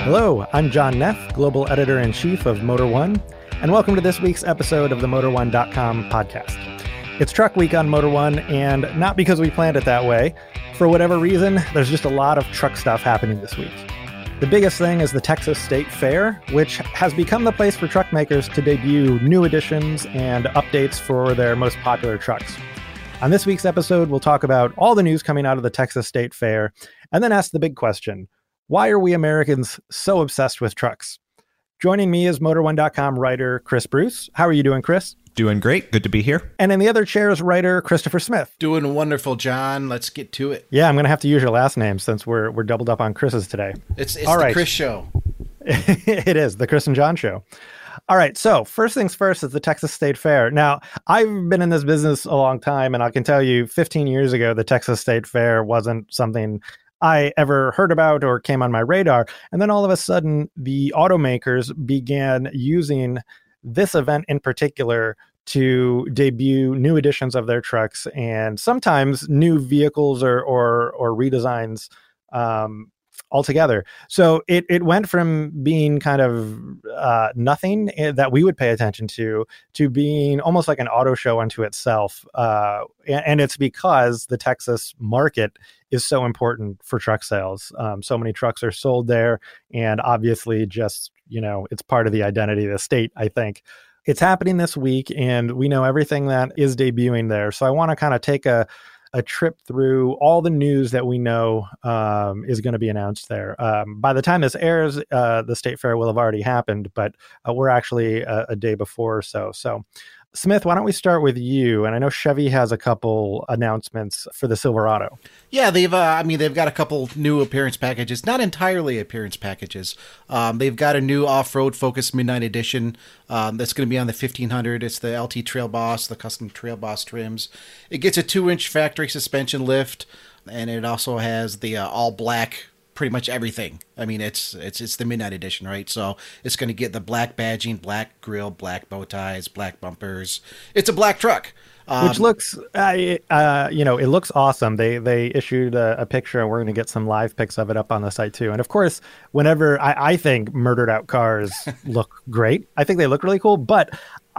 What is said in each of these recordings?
Hello, I'm John Neff, Global Editor-in-Chief of Motor One, and welcome to this week's episode of the MotorOne.com podcast. It's Truck Week on Motor One, and not because we planned it that way. For whatever reason, there's just a lot of truck stuff happening this week. The biggest thing is the Texas State Fair, which has become the place for truck makers to debut new additions and updates for their most popular trucks. On this week's episode, we'll talk about all the news coming out of the Texas State Fair, and then ask the big question: why are we Americans so obsessed with trucks? Joining me is MotorOne.com writer Chris Bruce. How are you doing, Chris? Doing great. Good to be here. And in the other chair is writer Christopher Smith. Doing wonderful, John. Let's get to it. Yeah, I'm going to have to use your last name since we're doubled up on Chris's today. It's all right. Chris Show. It is, the Chris and John Show. All right, so first things first is the Texas State Fair. Now, I've been in this business a long time, and I can tell you 15 years ago, the Texas State Fair wasn't something I ever heard about or came on my radar. And then all of a sudden, the automakers began using this event in particular to debut new editions of their trucks and sometimes new vehicles or redesigns altogether. So it went from being kind of nothing that we would pay attention to being almost like an auto show unto itself. And it's because the Texas market is so important for truck sales. So many trucks are sold there, and obviously just, it's part of the identity of the state, I think. It's happening this week, and we know everything that is debuting there. So I want to kind of take a trip through all the news that we know is going to be announced there. By the time this airs, the State Fair will have already happened, but we're actually a day before or so. So, Smith, why don't we start with you? And I know Chevy has a couple announcements for the Silverado. Yeah, they've got a couple new appearance packages, not entirely appearance packages. They've got a new off-road focused midnight edition that's going to be on the 1500. It's the LT Trail Boss, the custom Trail Boss trims. It gets a 2-inch factory suspension lift, and it also has the all black, pretty much everything. I mean, it's the midnight edition, right? So it's going to get the black badging, black grille, black bow ties, black bumpers. It's a black truck. Which looks, it looks awesome. They issued a picture, and we're going to get some live pics of it up on the site too. And of course, whenever I think murdered out cars look great, I think they look really cool. But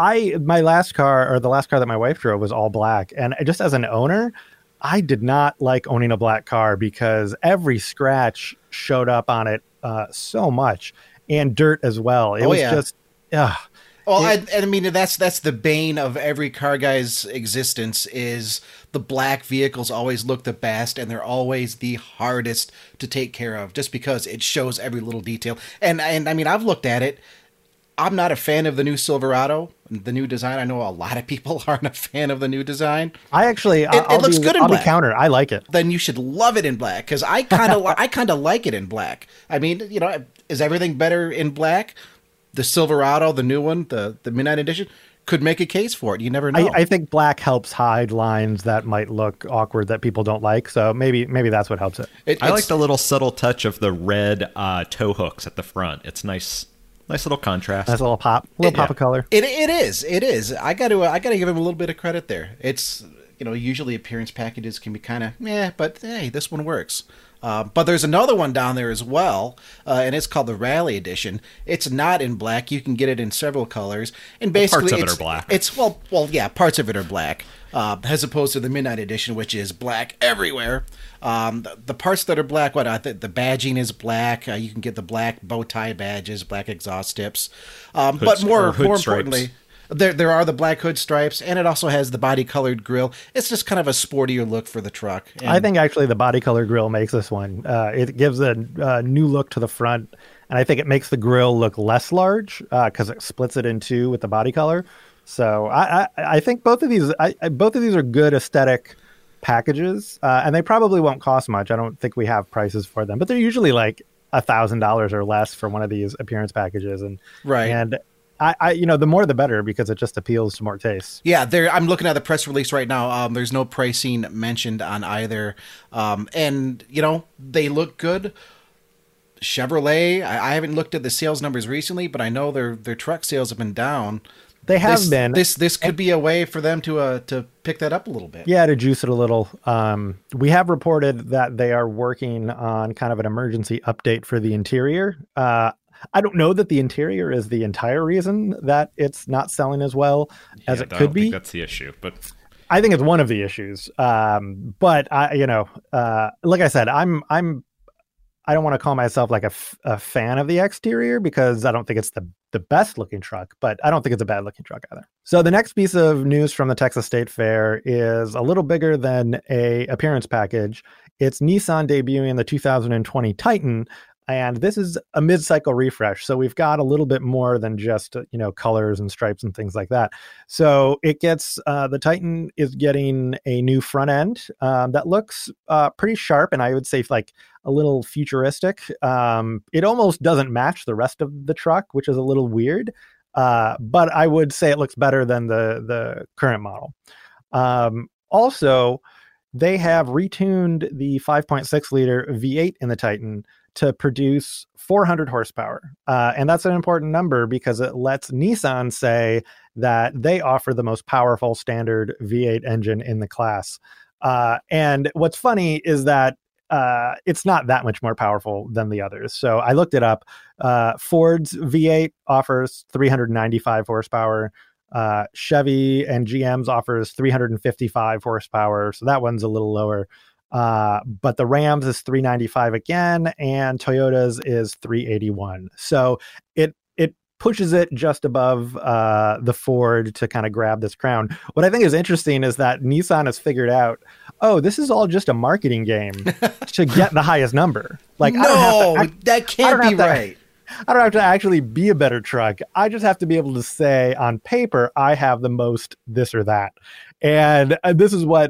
my last car, or the last car that my wife drove, was all black. And just as an owner, I did not like owning a black car because every scratch showed up on it so much, and dirt as well. It was just, Well, I mean, that's the bane of every car guy's existence is the black vehicles always look the best, and they're always the hardest to take care of just because it shows every little detail. And I mean, I've looked at it. I'm not a fan of the new Silverado, the new design. I know a lot of people aren't a fan of the new design. It looks good in black. I'll be counter. I like it. Then you should love it in black, because I kind of like it in black. I mean, is everything better in black? The Silverado, the new one, the midnight edition, could make a case for it. You never know. I think black helps hide lines that might look awkward that people don't like. So maybe that's what helps it. I like the little subtle touch of the red tow hooks at the front. It's nice little contrast. Nice little pop of color. It is. I got to give him a little bit of credit there. It's, usually appearance packages can be kind of but hey, this one works. But there's another one down there as well, and it's called the Rally Edition. It's not in black. You can get it in several colors, and basically parts of it are black. It's parts of it are black, as opposed to the Midnight Edition, which is black everywhere. The parts that are black, the badging is black. You can get the black bow tie badges, black exhaust tips, but more importantly, there are the black hood stripes, and it also has the body colored grille. It's just kind of a sportier look for the truck. And I think actually the body colored grille makes this one. It gives a new look to the front, and I think it makes the grille look less large because it splits it in two with the body color. So I think both of these are good aesthetic packages, and they probably won't cost much. I don't think we have prices for them, but they're usually like $1,000 or less for one of these appearance packages, and right. And the more the better, because it just appeals to more tastes. Yeah, I'm looking at the press release right now. There's no pricing mentioned on either, and they look good. Chevrolet, I haven't looked at the sales numbers recently, but I know their truck sales have been down. They have been. This could be a way for them to pick that up a little bit. Yeah, to juice it a little. We have reported that they are working on kind of an emergency update for the interior. I don't know that the interior is the entire reason that it's not selling as well as it could be. I think that's the issue, but I think it's one of the issues. But like I said, I don't want to call myself like a fan of the exterior because I don't think it's the best looking truck, but I don't think it's a bad looking truck either. So the next piece of news from the Texas State Fair is a little bigger than a appearance package. It's Nissan debuting the 2020 Titan. And this is a mid-cycle refresh. So we've got a little bit more than just, colors and stripes and things like that. So it gets, the Titan is getting a new front end that looks pretty sharp. And I would say like a little futuristic. It almost doesn't match the rest of the truck, which is a little weird. But I would say it looks better than the current model. Also, they have retuned the 5.6 liter V8 in the Titan to produce 400 horsepower. And that's an important number because it lets Nissan say that they offer the most powerful standard V8 engine in the class. And what's funny is that it's not that much more powerful than the others. So I looked it up. Ford's V8 offers 395 horsepower. Chevy and GM's offers 355 horsepower. So that one's a little lower. But the Rams is 395 again, and Toyota's is 381. So it pushes it just above the Ford to kind of grab this crown. What I think is interesting is that Nissan has figured out, this is all just a marketing game to get the highest number. Like, that can't be right. I don't have to actually be a better truck. I just have to be able to say on paper, I have the most this or that. And this is what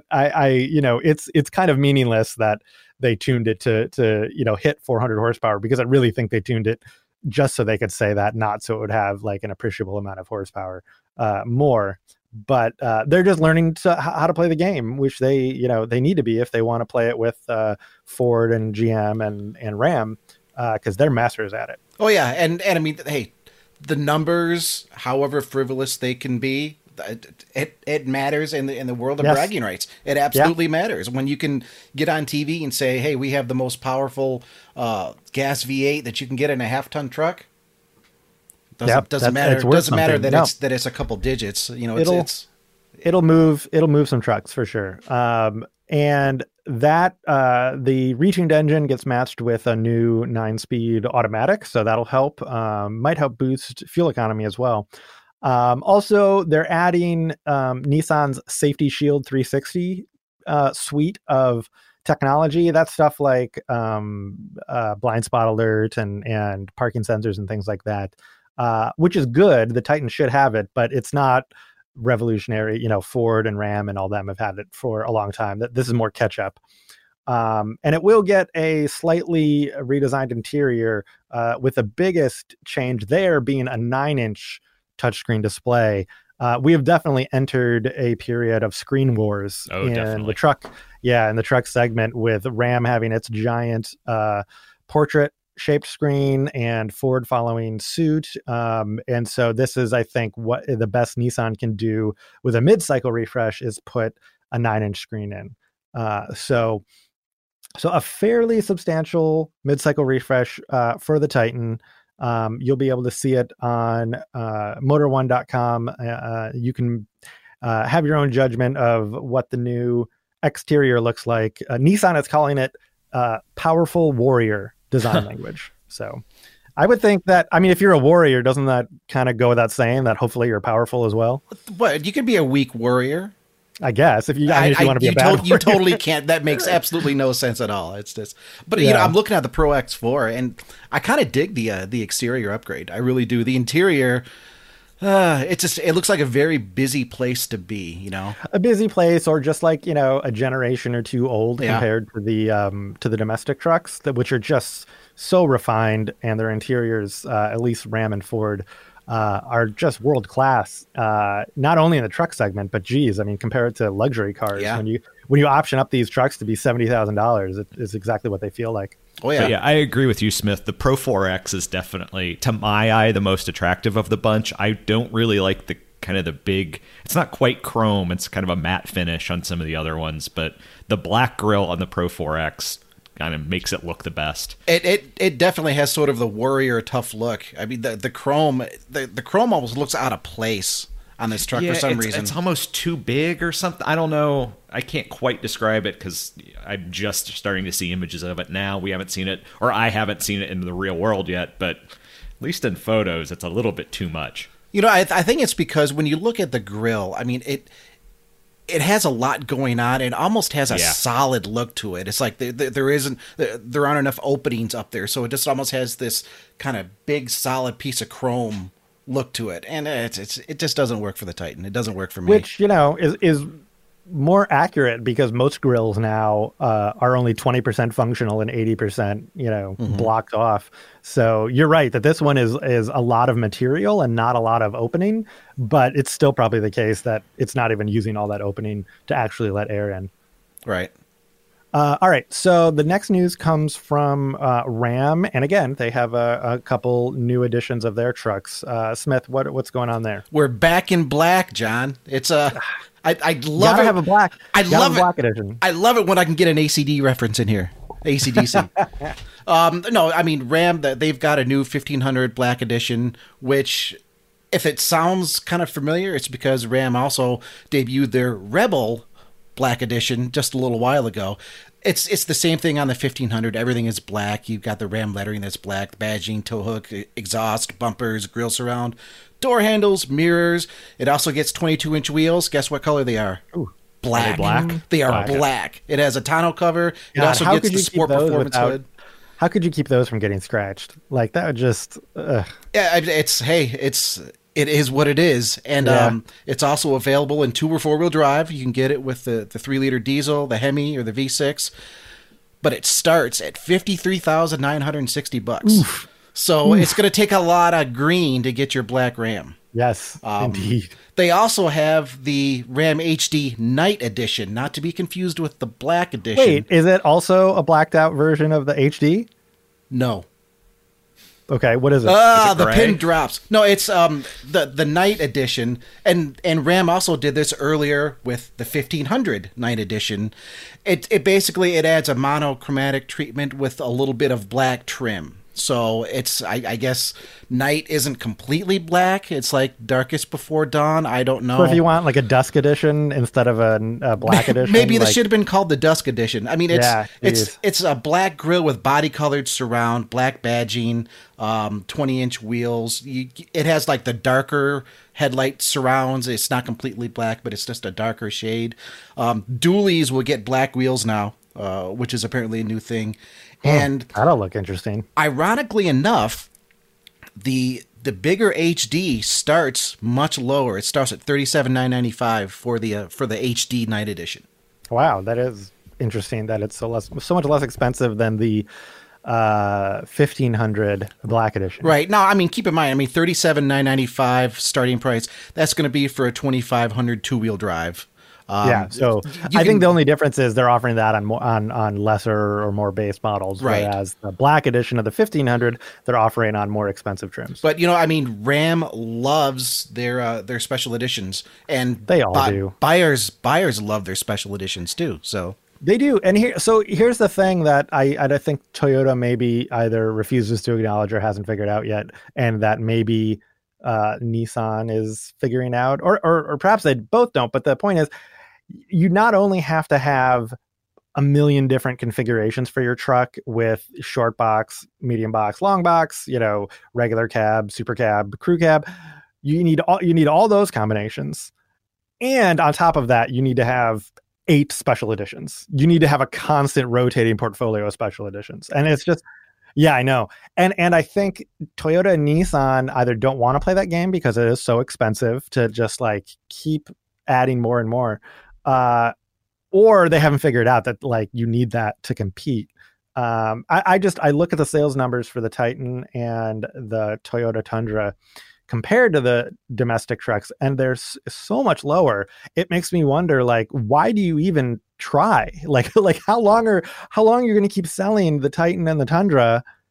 it's kind of meaningless that they tuned it to hit 400 horsepower because I really think they tuned it just so they could say that, not so it would have like an appreciable amount of horsepower more. But they're just learning how to play the game, which they need to be if they want to play it with Ford and GM and Ram because they're masters at it. Oh yeah, and I mean, hey, the numbers, however frivolous they can be, it matters in the world of bragging rights. It absolutely matters when you can get on TV and say, "Hey, we have the most powerful gas V8 that you can get in a half-ton truck." Doesn't matter. It doesn't matter that it's a couple digits. It'll move some trucks for sure. And that the retuned engine gets matched with a new 9-speed automatic, so that'll help. Might help boost fuel economy as well. Also, they're adding Nissan's Safety Shield 360 suite of technology. That's stuff like blind spot alert and parking sensors and things like that, which is good. The Titan should have it, but it's not revolutionary. Ford and Ram and all them have had it for a long time. This is more catch up. And it will get a slightly redesigned interior with the biggest change there being a 9-inch touchscreen display. We have definitely entered a period of screen wars the truck. Yeah, in the truck segment, with Ram having its giant portrait shaped screen and Ford following suit. And so this is, I think, what the best Nissan can do with a mid-cycle refresh is put a 9-inch screen in. So a fairly substantial mid-cycle refresh for the Titan. You'll be able to see it on motor1.com. You can have your own judgment of what the new exterior looks like. Nissan is calling it powerful warrior design language. So I would think that, if you're a warrior, doesn't that kind of go without saying that hopefully you're powerful as well? What, you can be a weak warrior? I guess if you want to be a bad warrior. You totally can't. That makes absolutely no sense at all. It's just, but I'm looking at the Pro X4 and I kind of dig the exterior upgrade. I really do. The interior, it looks like a very busy place to be, a busy place, or just like, a generation or two old compared to the domestic trucks which are just so refined, and their interiors, at least Ram and Ford, are just world class, not only in the truck segment, but compare it to luxury cars. Yeah. When you option up these trucks to be $70,000, it is exactly what they feel like. Oh yeah. But yeah, I agree with you, Smith. The Pro 4X is definitely, to my eye, the most attractive of the bunch. I don't really like the kind of the big, it's not quite chrome, it's kind of a matte finish on some of the other ones, but the black grille on the Pro 4X kind of makes it look the best. It definitely has sort of the warrior tough look. I mean, the chrome almost looks out of place on this truck for some reason. It's almost too big or something. I don't know. I can't quite describe it because I'm just starting to see images of it now. We haven't seen it, or I haven't seen it in the real world yet, but at least in photos, it's a little bit too much. You know, I think it's because when you look at the grill, I mean, it has a lot going on. It almost has a solid look to it. It's like there aren't enough openings up there, so it just almost has this kind of big solid piece of chrome look to it, and it just doesn't work for the Titan. It doesn't work for me. Which, you know, is more accurate because most grills now are only 20% functional and 80%, you know, blocked off. So you're right that this one is a lot of material and not a lot of opening, but it's still probably the case that it's not even using all that opening to actually let air in. Right. All right. So the next news comes from Ram, and again, they have a couple new editions of their trucks. Smith, what's going on there? We're back in black, John. It's I love Gotta it. have a black. I love it. Black edition. I love it when I can get an ACD reference in here. ACDC. No, I mean Ram. They've got a new 1500 black edition, which, if it sounds kind of familiar, it's because Ram also debuted their Rebel black edition just a little while ago. It's the same thing on the 1500. Everything is black. You've got the Ram lettering that's black, badging, tow hook, exhaust, bumpers, grille surround, door handles, mirrors. It also gets 22-inch wheels. Guess what color they are? Ooh. Black. Are they black? They are black. It has a tonneau cover. It also gets the Sport Performance hood. How could you keep those from getting scratched? Like, that would just... Yeah, it is what it is. And it's also available in 2 or 4-wheel drive. You can get it with the 3-liter diesel, the Hemi, or the V6. But it starts at $53,960. Oof. So it's going to take a lot of green to get your black Ram. Yes, indeed. They also have the Ram HD Night Edition, not to be confused with the black edition. Wait, is it also a blacked out version of the HD? No. Okay, what is it? The pin drops. No, it's the Night Edition, and Ram also did this earlier with the 1500 Night Edition. It basically adds a monochromatic treatment with a little bit of black trim. So it's, I guess, night isn't completely black. It's like darkest before dawn. I don't know. So if you want like a dusk edition instead of a black edition, maybe this should have been called the dusk edition. I mean, it's geez. a black grille with body colored surround, black badging, 20-inch wheels. It has like the darker headlight surrounds. It's not completely black, but it's just a darker shade. Dualies will get black wheels now, which is apparently a new thing. And that'll look interesting. Ironically enough, the bigger HD starts much lower. It starts at $37,995 for the HD Night Edition. Wow, that is interesting. That it's so much less expensive than the 1500 Black Edition. Right. Now, I mean, keep in mind, $37,995 starting price. That's going to be for a 2500 2-wheel drive. So I think the only difference is they're offering that on lesser or more base models, right. Whereas the Black Edition of the 1500 they're offering on more expensive trims. But Ram loves their special editions, and they all do. Buyers love their special editions too. So they do. And here's the thing that I think Toyota maybe either refuses to acknowledge or hasn't figured out yet, and that maybe Nissan is figuring out, or perhaps they both don't. But the point is, you not only have to have a million different configurations for your truck with short box, medium box, long box, regular cab, super cab, crew cab. You need all those combinations. And on top of that, you need to have 8 special editions. You need to have a constant rotating portfolio of special editions. And it's just, yeah, I know. And I think Toyota and Nissan either don't want to play that game because it is so expensive to just like keep adding more and more. Or they haven't figured out that like you need that to compete. I look at the sales numbers for the Titan and the Toyota Tundra compared to the domestic trucks, and they're so much lower. It makes me wonder, like, why do you even try? Like how long are you going to keep selling the Titan and the Tundra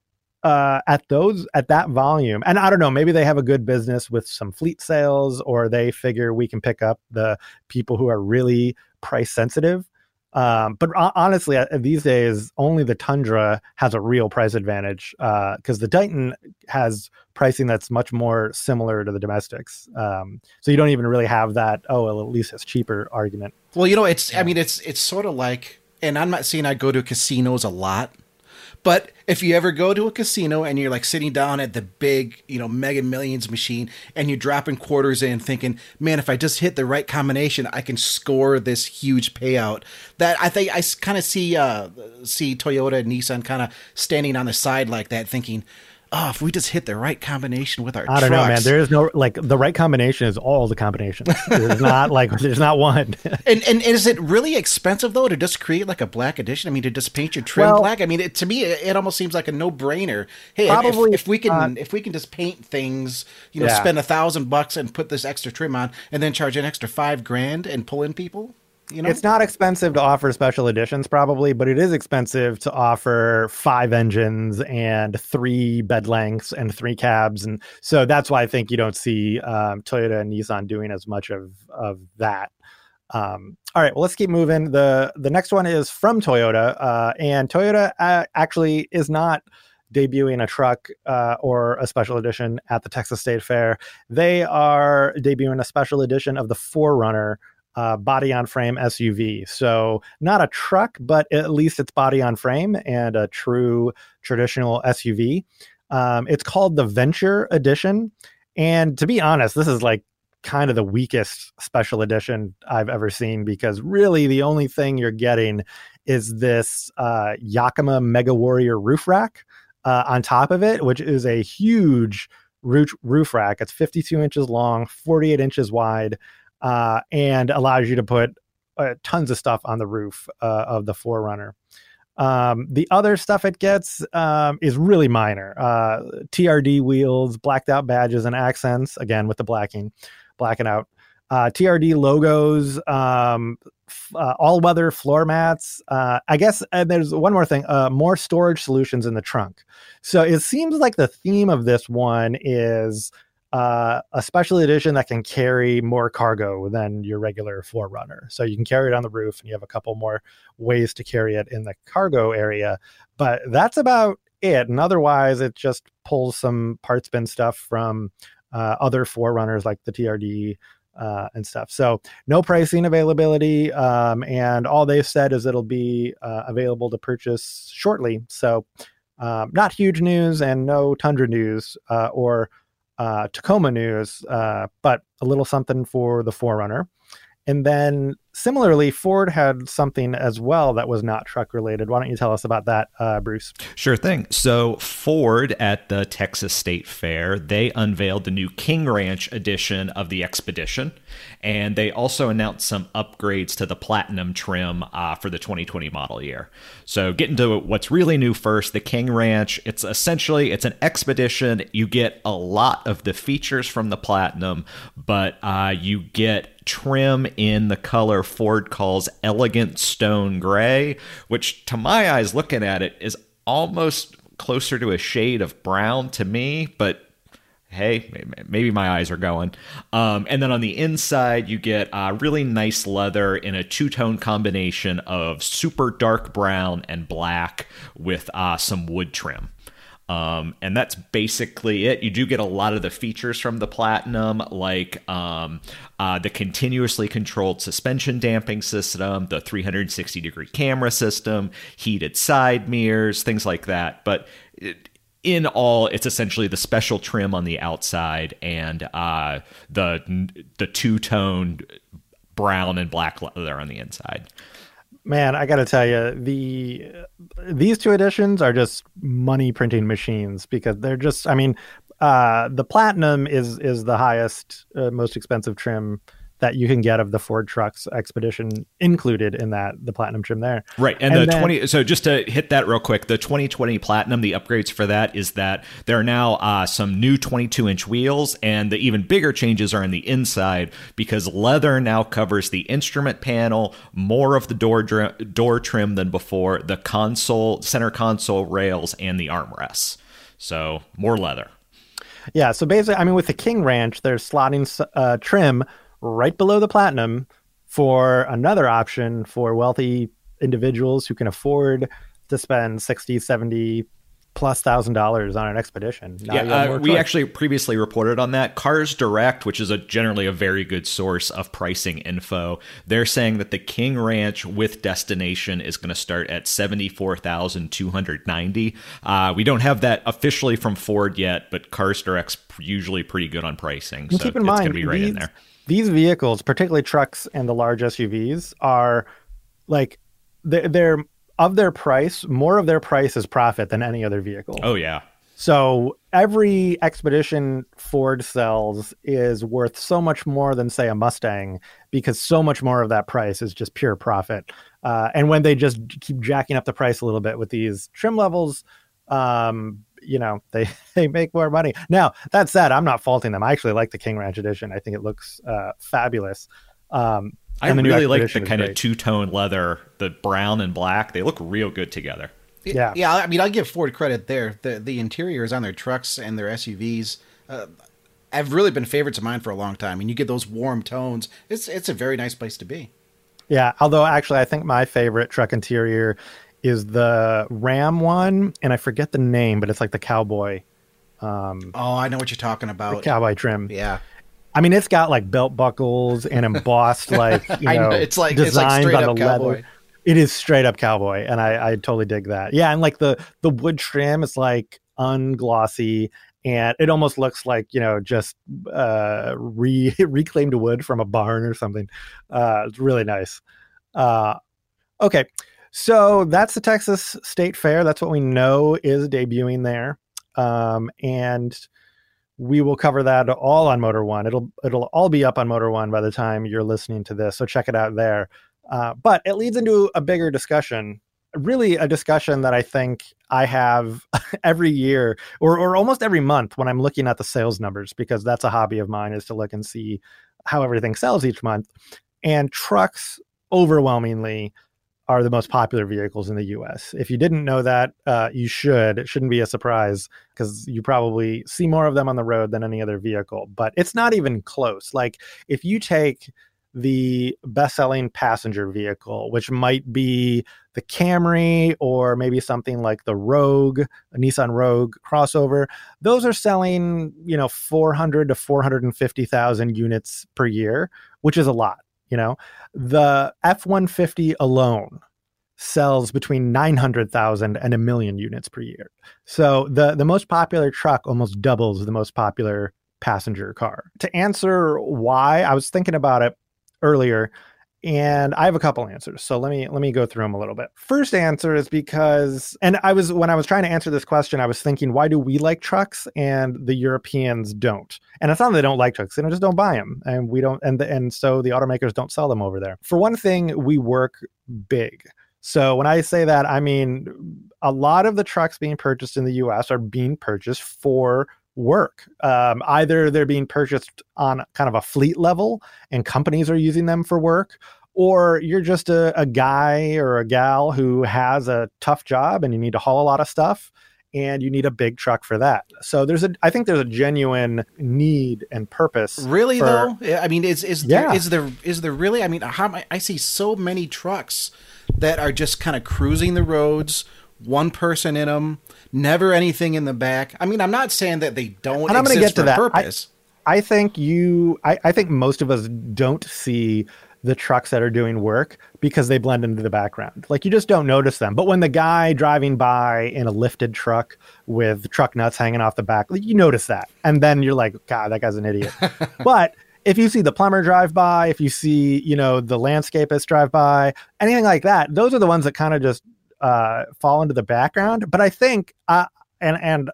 at that volume, and I don't know, maybe they have a good business with some fleet sales, or they figure we can pick up the people who are really price sensitive. But honestly, these days, only the Tundra has a real price advantage because the Titan has pricing that's much more similar to the domestics. So you don't even really have that, oh, well, at least it's cheaper argument. Well, I mean, it's sort of like, and I'm not saying I go to casinos a lot, but if you ever go to a casino and you're like sitting down at the big, Mega Millions machine and you're dropping quarters in thinking, man, if I just hit the right combination, I can score this huge payout. That I think I kind of see Toyota and Nissan kind of standing on the side like that thinking, oh, if we just hit the right combination with our trucks. I don't know, man. There is no, the right combination is all the combinations. There's not one. And is it really expensive, though, to just create like a black edition? I mean, to just paint your trim black? I mean, to me, it almost seems like a no-brainer. Hey, probably, if we can just paint things, spend $1,000 and put this extra trim on and then charge an extra $5,000 and pull in people? It's not expensive to offer special editions, probably, but it is expensive to offer 5 engines and 3 bed lengths and 3 cabs. And so that's why I think you don't see Toyota and Nissan doing as much of that. All right, well, let's keep moving. The next one is from Toyota, and Toyota actually is not debuting a truck or a special edition at the Texas State Fair. They are debuting a special edition of the 4Runner body on frame SUV. So not a truck, but at least it's body on frame and a true traditional SUV. It's called the Venture Edition. And to be honest, this is like kind of the weakest special edition I've ever seen, because really the only thing you're getting is this Yakima Mega Warrior roof rack on top of it, which is a huge roof rack. It's 52 inches long, 48 inches wide, and allows you to put tons of stuff on the roof of the 4Runner. The other stuff it gets is really minor. TRD wheels, blacked out badges and accents, again with the blacking out. TRD logos, all-weather floor mats. I guess there's one more thing, more storage solutions in the trunk. So it seems like the theme of this one is a special edition that can carry more cargo than your regular 4Runner. So you can carry it on the roof, and you have a couple more ways to carry it in the cargo area. But that's about it. And otherwise, it just pulls some parts bin stuff from other 4Runners like the TRD and stuff. So no pricing availability. And all they've said is it'll be available to purchase shortly. So not huge news, and no Tundra news or Tacoma news, but a little something for the 4Runner. And then similarly, Ford had something as well that was not truck related. Why don't you tell us about that, Bruce? Sure thing. So Ford at the Texas State Fair, they unveiled the new King Ranch edition of the Expedition. And they also announced some upgrades to the Platinum trim for the 2020 model year. So getting to what's really new first, the King Ranch, it's an Expedition. You get a lot of the features from the Platinum, but you get trim in the color Ford calls elegant stone gray, which to my eyes looking at it is almost closer to a shade of brown to me, but hey, maybe my eyes are going. And then on the inside, you get really nice leather in a two-tone combination of super dark brown and black with some wood trim. And that's basically it. You do get a lot of the features from the Platinum, like the continuously controlled suspension damping system, the 360-degree camera system, heated side mirrors, things like that. But in all, it's essentially the special trim on the outside and the two-toned brown and black leather on the inside. Man, I got to tell you, these two editions are just money printing machines, because they're just, I mean, the Platinum is the highest, most expensive trim that you can get of the Ford trucks. Expedition included in that, the Platinum trim there. Right. And so just to hit that real quick, the 2020 Platinum, the upgrades for that is that there are now some new 22-inch wheels, and the even bigger changes are in the inside, because leather now covers the instrument panel, more of the door trim than before, the center console rails, and the armrests. So more leather. Yeah, so basically, I mean, with the King Ranch, there's slotting trim right below the Platinum for another option for wealthy individuals who can afford to spend 60, 70 plus $1,000 on an expedition. Now we actually previously reported on that. Cars Direct, which is generally a very good source of pricing info, they're saying that the King Ranch with destination is going to start at $74,290. We don't have that officially from Ford yet, but Cars Direct's usually pretty good on pricing. So keep in it's mind, going to be right in there. These vehicles, particularly trucks and the large SUVs, are like they're of their price, more of their price is profit than any other vehicle. Oh, yeah. So every Expedition Ford sells is worth so much more than, say, a Mustang, because so much more of that price is just pure profit. And when they just keep jacking up the price a little bit with these trim levels, they make more money. Now, that said, I'm not faulting them. I actually like the King Ranch edition. I think it looks fabulous. I really like the kind of two-tone leather, the brown and black. They look real good together. Yeah. I mean, I'll give Ford credit there. The interiors on their trucks and their SUVs have really been favorites of mine for a long time. And you get those warm tones. It's a very nice place to be. Yeah, although actually I think my favorite truck interior is the Ram one, and I forget the name, but it's like the cowboy. I know what you're talking about. The cowboy trim. Yeah. I mean, it's got like belt buckles and embossed it's like designs straight on up the cowboy. leather. It is straight up cowboy, and I totally dig that. Yeah, and like the wood trim is like unglossy, and it almost looks like just reclaimed wood from a barn or something. It's really nice. Okay, so that's the Texas State Fair. That's what we know is debuting there, and we will cover that all on Motor One. It'll all be up on Motor One by the time you're listening to this, so check it out there. But it leads into a bigger discussion, really a discussion that I think I have every year or almost every month when I'm looking at the sales numbers, because that's a hobby of mine, is to look and see how everything sells each month. And trucks overwhelmingly are the most popular vehicles in the US. If you didn't know that, you should. It shouldn't be a surprise, because you probably see more of them on the road than any other vehicle. But it's not even close. Like, if you take the best-selling passenger vehicle, which might be the Camry or maybe something like the Rogue, a Nissan Rogue crossover, those are selling, 400 to 450,000 units per year, which is a lot. The F-150 alone sells between 900,000 and 1 million units per year. So the most popular truck almost doubles the most popular passenger car. To answer why, I was thinking about it earlier, and I have a couple answers. So let me go through them a little bit. First answer is because, when I was trying to answer this question, I was thinking, why do we like trucks and the Europeans don't? And it's not that they don't like trucks, they just don't buy them, and we don't, and so the automakers don't sell them over there. For one thing, we work big. So when I say that, I mean a lot of the trucks being purchased in the US are being purchased for work. Either they're being purchased on kind of a fleet level and companies are using them for work, or you're just a guy or a gal who has a tough job and you need to haul a lot of stuff and you need a big truck for that. So I think there's a genuine need and purpose. Really though? I mean, is there really? I mean, I see so many trucks that are just kind of cruising the roads, one person in them, never anything in the back. I mean, I'm not saying that they don't and I'm exist get to for that. purpose. I think I think most of us don't see the trucks that are doing work because they blend into the background. Like, you just don't notice them. But when the guy driving by in a lifted truck with truck nuts hanging off the back, you notice that. And then you're like, God, that guy's an idiot. But if you see the plumber drive by, if you see, the landscapist drive by, anything like that, those are the ones that kind of just fall into the background. But I think, and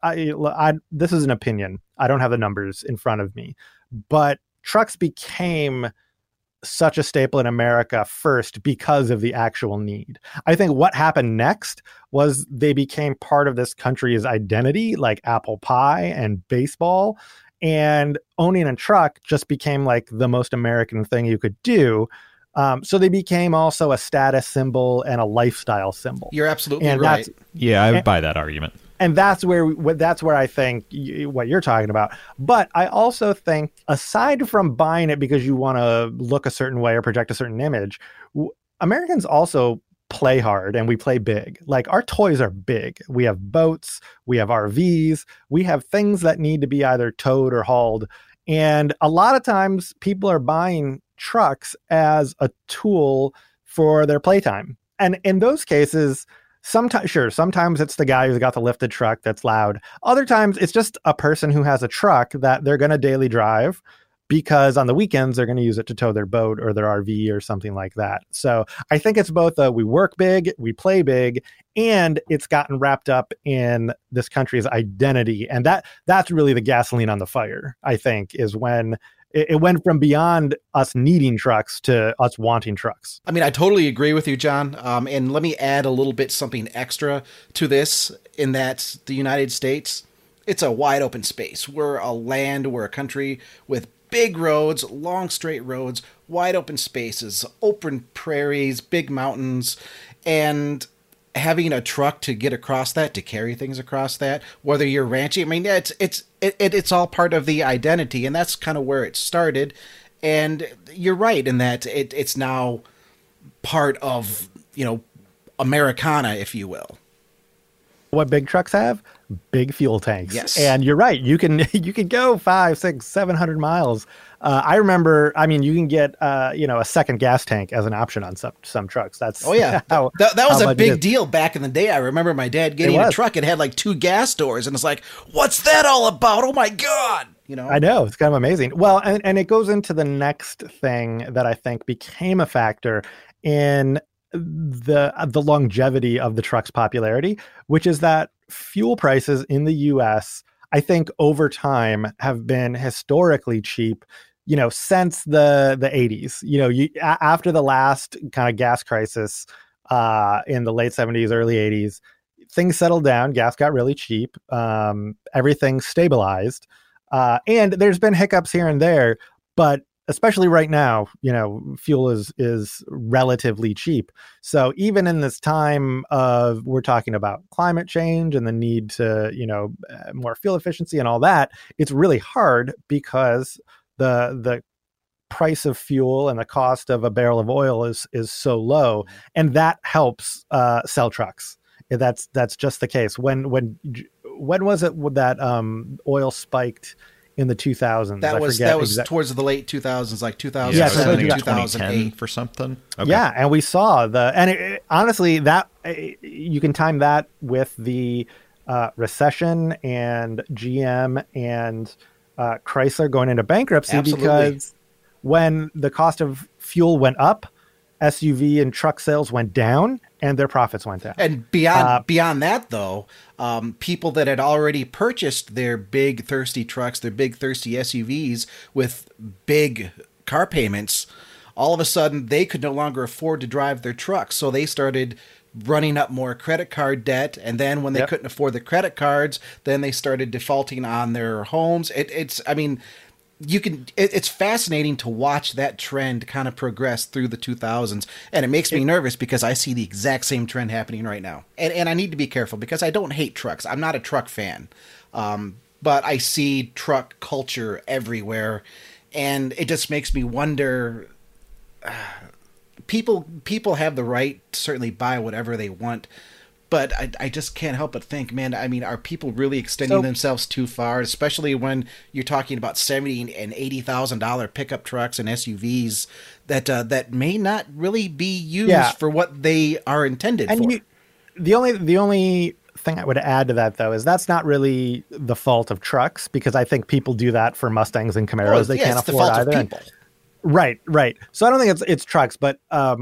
this is an opinion, I don't have the numbers in front of me, but trucks became such a staple in America first because of the actual need. I think what happened next was they became part of this country's identity, like apple pie and baseball, and owning a truck just became like the most American thing you could do. So they became also a status symbol and a lifestyle symbol. You're absolutely right. Yeah, I would buy that argument. and that's where I think what you're talking about. But I also think, aside from buying it because you want to look a certain way or project a certain image, Americans also play hard and we play big. Like, our toys are big. We have boats, we have RVs, we have things that need to be either towed or hauled. And a lot of times people are buying trucks as a tool for their playtime. And in those cases, sometimes it's the guy who's got the lifted truck that's loud. Other times it's just a person who has a truck that they're going to daily drive, because on the weekends they're going to use it to tow their boat or their RV or something like that. So I think it's both we work big, we play big, and it's gotten wrapped up in this country's identity. And that's really the gasoline on the fire, I think, is when it went from beyond us needing trucks to us wanting trucks. I mean, I totally agree with you, John. And let me add a little bit something extra to this, in that the United States, it's a wide open space. We're a country with big roads, long straight roads, wide open spaces, open prairies, big mountains, and having a truck to get across that, to carry things across that, whether you're ranching, I mean, it's all part of the identity, and that's kind of where it started. And you're right in that it's now part of, Americana, if you will. What big trucks have? Big fuel tanks. Yes. And you're right. You can go 500, 600, 700 miles. I remember, you can get, a second gas tank as an option on some trucks. That's that was a big deal back in the day. I remember my dad getting a truck. It had like 2 gas doors, and it's like, what's that all about? Oh my God. I know, it's kind of amazing. Well, and it goes into the next thing that I think became a factor in the longevity of the truck's popularity, which is that fuel prices in the US, I think over time, have been historically cheap, since the 80s. After the last kind of gas crisis in the late 70s, early 80s, things settled down, gas got really cheap, everything stabilized, and there's been hiccups here and there, but especially right now, fuel is relatively cheap. So even in this time of, we're talking about climate change and the need to, more fuel efficiency and all that, it's really hard because the price of fuel and the cost of a barrel of oil is so low, and that helps sell trucks. That's just the case. When was it that oil spiked in the 2000s? That was towards the late 2000s, like 2007, 2008 for something. Okay. Yeah, and we saw honestly, that you can time that with the recession and GM and Chrysler going into bankruptcy. Absolutely. Because when the cost of fuel went up, SUV and truck sales went down, and their profits went down. And beyond that, though, people that had already purchased their big thirsty trucks, their big thirsty SUVs with big car payments, all of a sudden they could no longer afford to drive their trucks. So they started running up more credit card debt. And then when they couldn't afford the credit cards, then they started defaulting on their homes. It's fascinating to watch that trend kind of progress through the 2000s, and it makes me nervous because I see the exact same trend happening right now. And I need to be careful because I don't hate trucks. I'm not a truck fan, but I see truck culture everywhere, and it just makes me wonder. People have the right to certainly buy whatever they want, but I just can't help but think, man, are people really extending themselves too far, especially when you're talking about $70,000 and $80,000 pickup trucks and SUVs that may not really be used for what they are intended for? The only thing I would add to that, though, is that's not really the fault of trucks, because I think people do that for Mustangs and Camaros. They can't afford either. Of people. Right. So I don't think it's trucks, but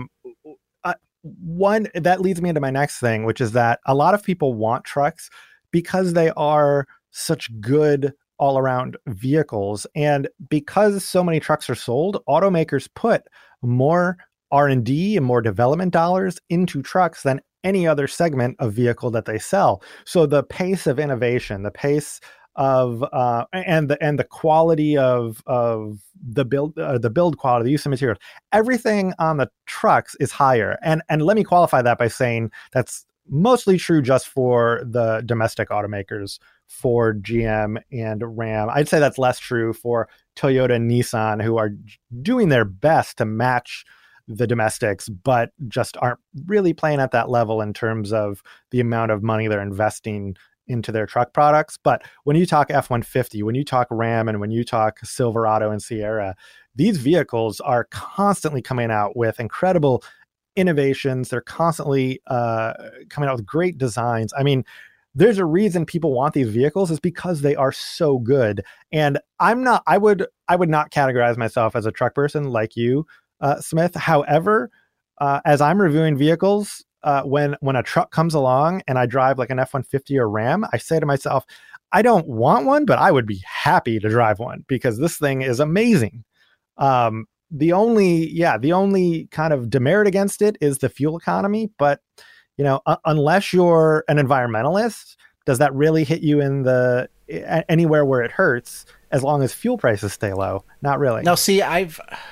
one that leads me into my next thing, which is that a lot of people want trucks because they are such good all around vehicles. And because so many trucks are sold, automakers put more R&D and more development dollars into trucks than any other segment of vehicle that they sell. So the pace of innovation, the pace of and the quality of the build quality, the use of materials, everything on the trucks is higher. And let me qualify that by saying that's mostly true just for the domestic automakers, Ford, GM, and Ram. I'd say that's less true for Toyota and Nissan, who are doing their best to match the domestics, but just aren't really playing at that level in terms of the amount of money they're investing into their truck products. But when you talk F-150, when you talk Ram, and when you talk Silverado and Sierra, these vehicles are constantly coming out with incredible innovations. They're constantly coming out with great designs. I mean, there's a reason people want these vehicles, is because they are so good. And I would not categorize myself as a truck person like you, Smith. However, as I'm reviewing vehicles, when a truck comes along and I drive like an F-150 or Ram, I say to myself, I don't want one, but I would be happy to drive one because this thing is amazing. The only kind of demerit against it is the fuel economy. But, unless you're an environmentalist, does that really hit you in anywhere where it hurts, as long as fuel prices stay low? Not really. Now, see, I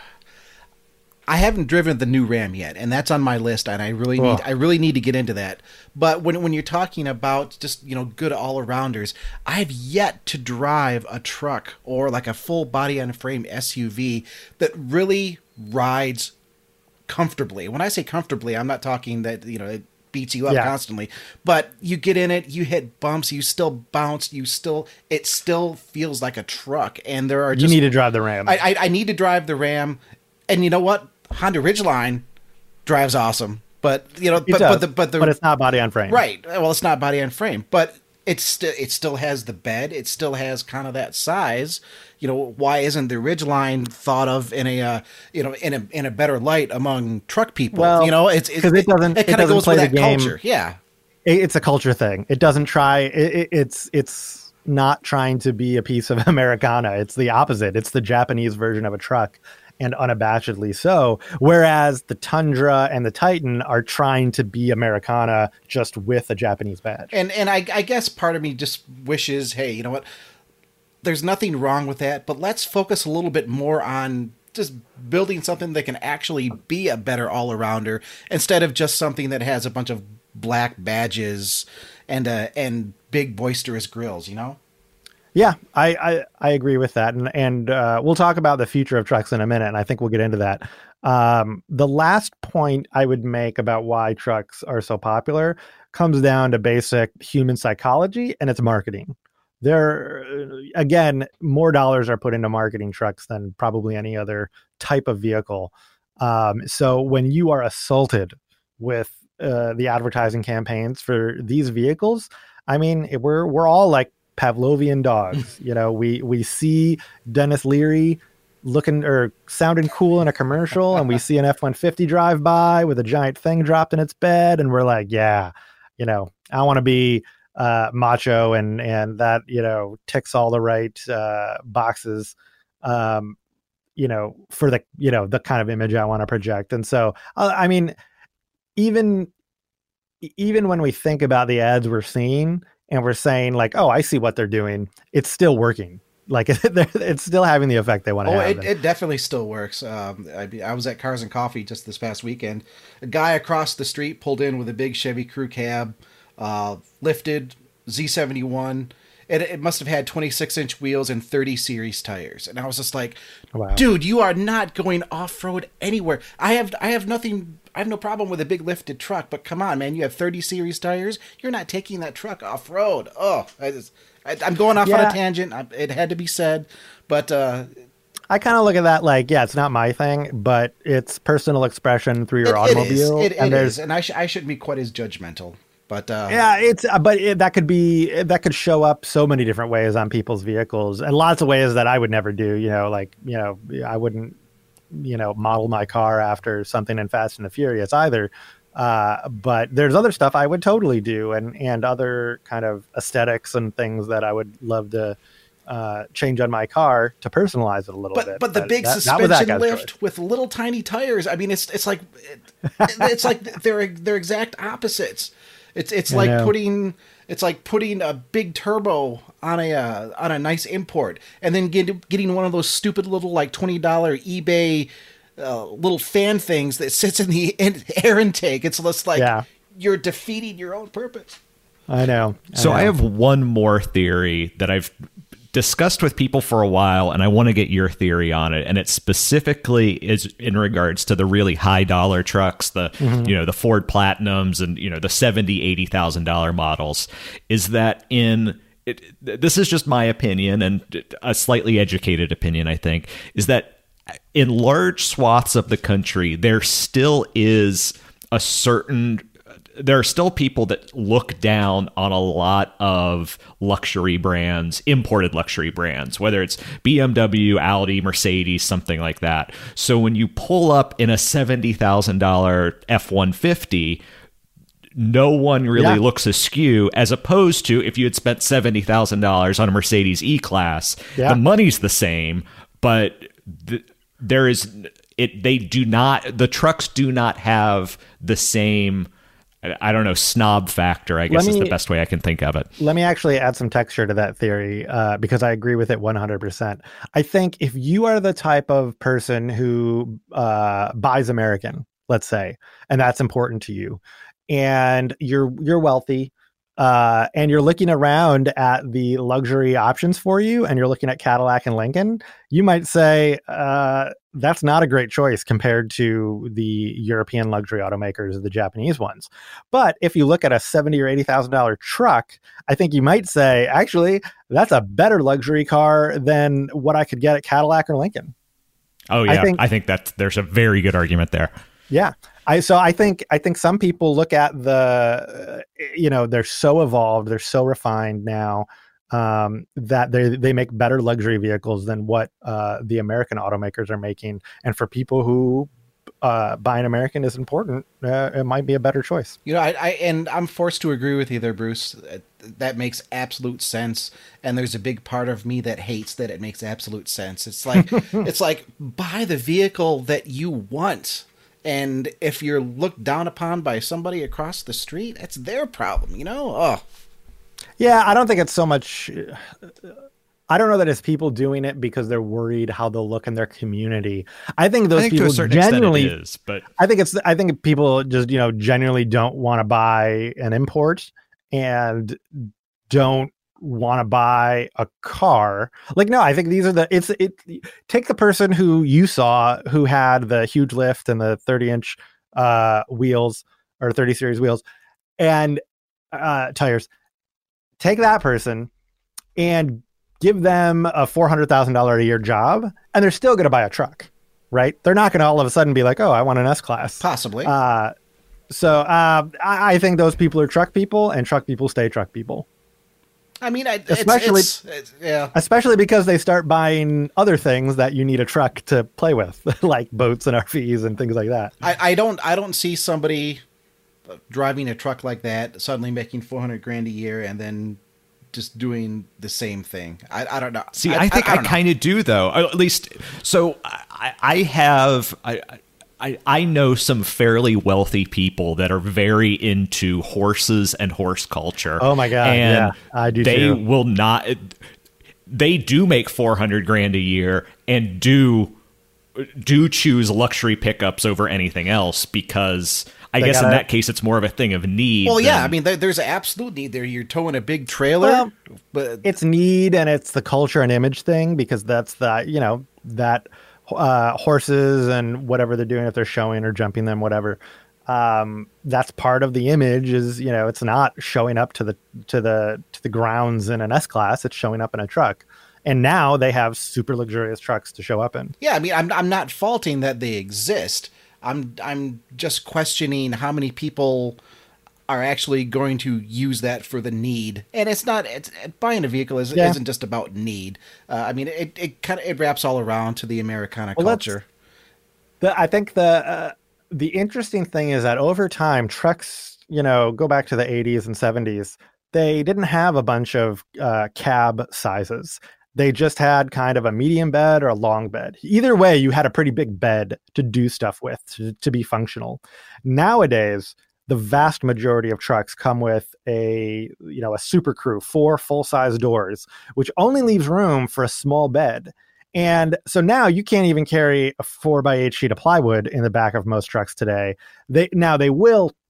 haven't driven the new Ram yet, and that's on my list, and I really need to get into that. But when you're talking about just, good all-arounders, I've yet to drive a truck or like a full body-on-frame SUV that really rides comfortably. When I say comfortably, I'm not talking that, it beats you up constantly, but you get in it, you hit bumps, you still bounce, it still feels like a truck. And there are you need to drive the Ram. I need to drive the Ram. And you know what? Honda Ridgeline drives awesome, but but it's not body on frame, right? Well, it's not body on frame, but it still has the bed. It still has kind of that size. Why isn't the Ridgeline thought of in a better light among truck people? Well, it's because it kind of goes with that game. Culture. Yeah, it's a culture thing. It doesn't try. It's not trying to be a piece of Americana. It's the opposite. It's the Japanese version of a truck. And unabashedly so. Whereas the Tundra and the Titan are trying to be Americana, just with a Japanese badge. And I guess part of me just wishes, hey, you know what? There's nothing wrong with that, but let's focus a little bit more on just building something that can actually be a better all-arounder, instead of just something that has a bunch of black badges and big boisterous grills, Yeah, I agree with that. And we'll talk about the future of trucks in a minute, and I think we'll get into that. The last point I would make about why trucks are so popular comes down to basic human psychology, and it's marketing. Again, more dollars are put into marketing trucks than probably any other type of vehicle. So when you are assaulted with the advertising campaigns for these vehicles, I mean, we're all like Pavlovian dogs. We see Dennis Leary looking or sounding cool in a commercial, and we see an F-150 drive by with a giant thing dropped in its bed, and we're like, I want to be macho, and that ticks all the right boxes for the kind of image I want to project. And so I mean, even when we think about the ads we're seeing, and we're saying like, oh, I see what they're doing, it's still working. Like it's still having the effect they want to have. It definitely still works. I was at Cars and Coffee just this past weekend. A guy across the street pulled in with a big Chevy crew cab, lifted Z71. It must have had 26-inch wheels and 30 series tires. And I was just like, wow. Dude, you are not going off-road anywhere. I have no problem with a big lifted truck, but come on, man, you have 30 series tires. You're not taking that truck off-road. Oh, I'm going off on a tangent. It had to be said, but I kind of look at that like, it's not my thing, but it's personal expression through your automobile. It is, and I shouldn't be quite as judgmental. But that could show up so many different ways on people's vehicles, and lots of ways that I would never do. I wouldn't, model my car after something in Fast and the Furious either. But there's other stuff I would totally do, and other kind of aesthetics and things that I would love to change on my car to personalize it a little bit. But the big suspension lift with little tiny tires. I mean, it's like they're exact opposites. It's like putting a big turbo on a nice import, and then getting one of those stupid little like $20 eBay little fan things that sits in the air intake. It's just like, you're defeating your own purpose. I know. So I have one more theory that I've discussed with people for a while, and I want to get your theory on it. And it specifically is in regards to the really high dollar trucks, the the Ford Platinums and the $70,000-$80,000 models. Is that this is just my opinion and a slightly educated opinion, I think, is that in large swaths of the country, there still is there are still people that look down on a lot of luxury brands, imported luxury brands, whether it's BMW, Audi, Mercedes, something like that. So when you pull up in a $70,000 F-150, no one really looks askew, as opposed to if you had spent $70,000 on a Mercedes E-Class. The money's the same, but the trucks do not have the same, I don't know, snob factor, I guess is the best way I can think of it. Let me actually add some texture to that theory because I agree with it 100%. I think if you are the type of person who buys American, let's say, and that's important to you, and you're wealthy, and you're looking around at the luxury options for you, and you're looking at Cadillac and Lincoln, you might say, that's not a great choice compared to the European luxury automakers or the Japanese ones. But if you look at a $70,000 or $80,000 truck, I think you might say, actually, that's a better luxury car than what I could get at Cadillac or Lincoln. Oh yeah, I think that there's a very good argument there. Yeah. I think some people look at they're so evolved, they're so refined now, that they make better luxury vehicles than what the American automakers are making. And for people who buying American is important, it might be a better choice. I'm forced to agree with you there, Bruce. That makes absolute sense. And there's a big part of me that hates that it makes absolute sense. It's like buy the vehicle that you want. And if you're looked down upon by somebody across the street, that's their problem, Oh. Yeah, I don't think it's so much. I don't know that it's people doing it because they're worried how they'll look in their community. I think those people genuinely is, but I think people just genuinely don't want to buy an import and don't want to buy a car. No, I think these are take the person who you saw who had the huge lift and the 30-inch wheels or 30 series wheels and tires. Take that person and give them a $400,000 a year job, and they're still going to buy a truck, right? They're not going to all of a sudden be like, oh, I want an S-Class. Possibly. So I think those people are truck people, and truck people stay truck people. I mean, especially because they start buying other things that you need a truck to play with, like boats and RVs and things like that. I don't see somebody driving a truck like that suddenly making $400,000 a year and then just doing the same thing. I don't know. See, I think I kind of do, though. At least, so I know some fairly wealthy people that are very into horses and horse culture. Oh my God. And yeah, I do they too. will not, they do make $400,000 a year and do choose luxury pickups over anything else because I guess in that case, it's more of a thing of need. Well, yeah, I mean, there's an absolute need there. You're towing a big trailer. But it's need, and it's the culture and image thing, because that's that horses and whatever they're doing, if they're showing or jumping them, whatever. That's part of the image. Is it's not showing up to the grounds in an S-Class. It's showing up in a truck. And now they have super luxurious trucks to show up in. Yeah, I mean, I'm not faulting that they exist. I'm just questioning how many people are actually going to use that for the need. And buying a vehicle isn't just about need. I mean, it wraps all around to the Americana culture. I think the interesting thing is that over time, trucks, go back to the 80s and 70s, they didn't have a bunch of cab sizes. They just had kind of a medium bed or a long bed. Either way, you had a pretty big bed to do stuff with, to be functional. Nowadays, the vast majority of trucks come with a Super Crew, 4 full-size doors, which only leaves room for a small bed. And so now you can't even carry a 4x8 sheet of plywood in the back of most trucks today. They will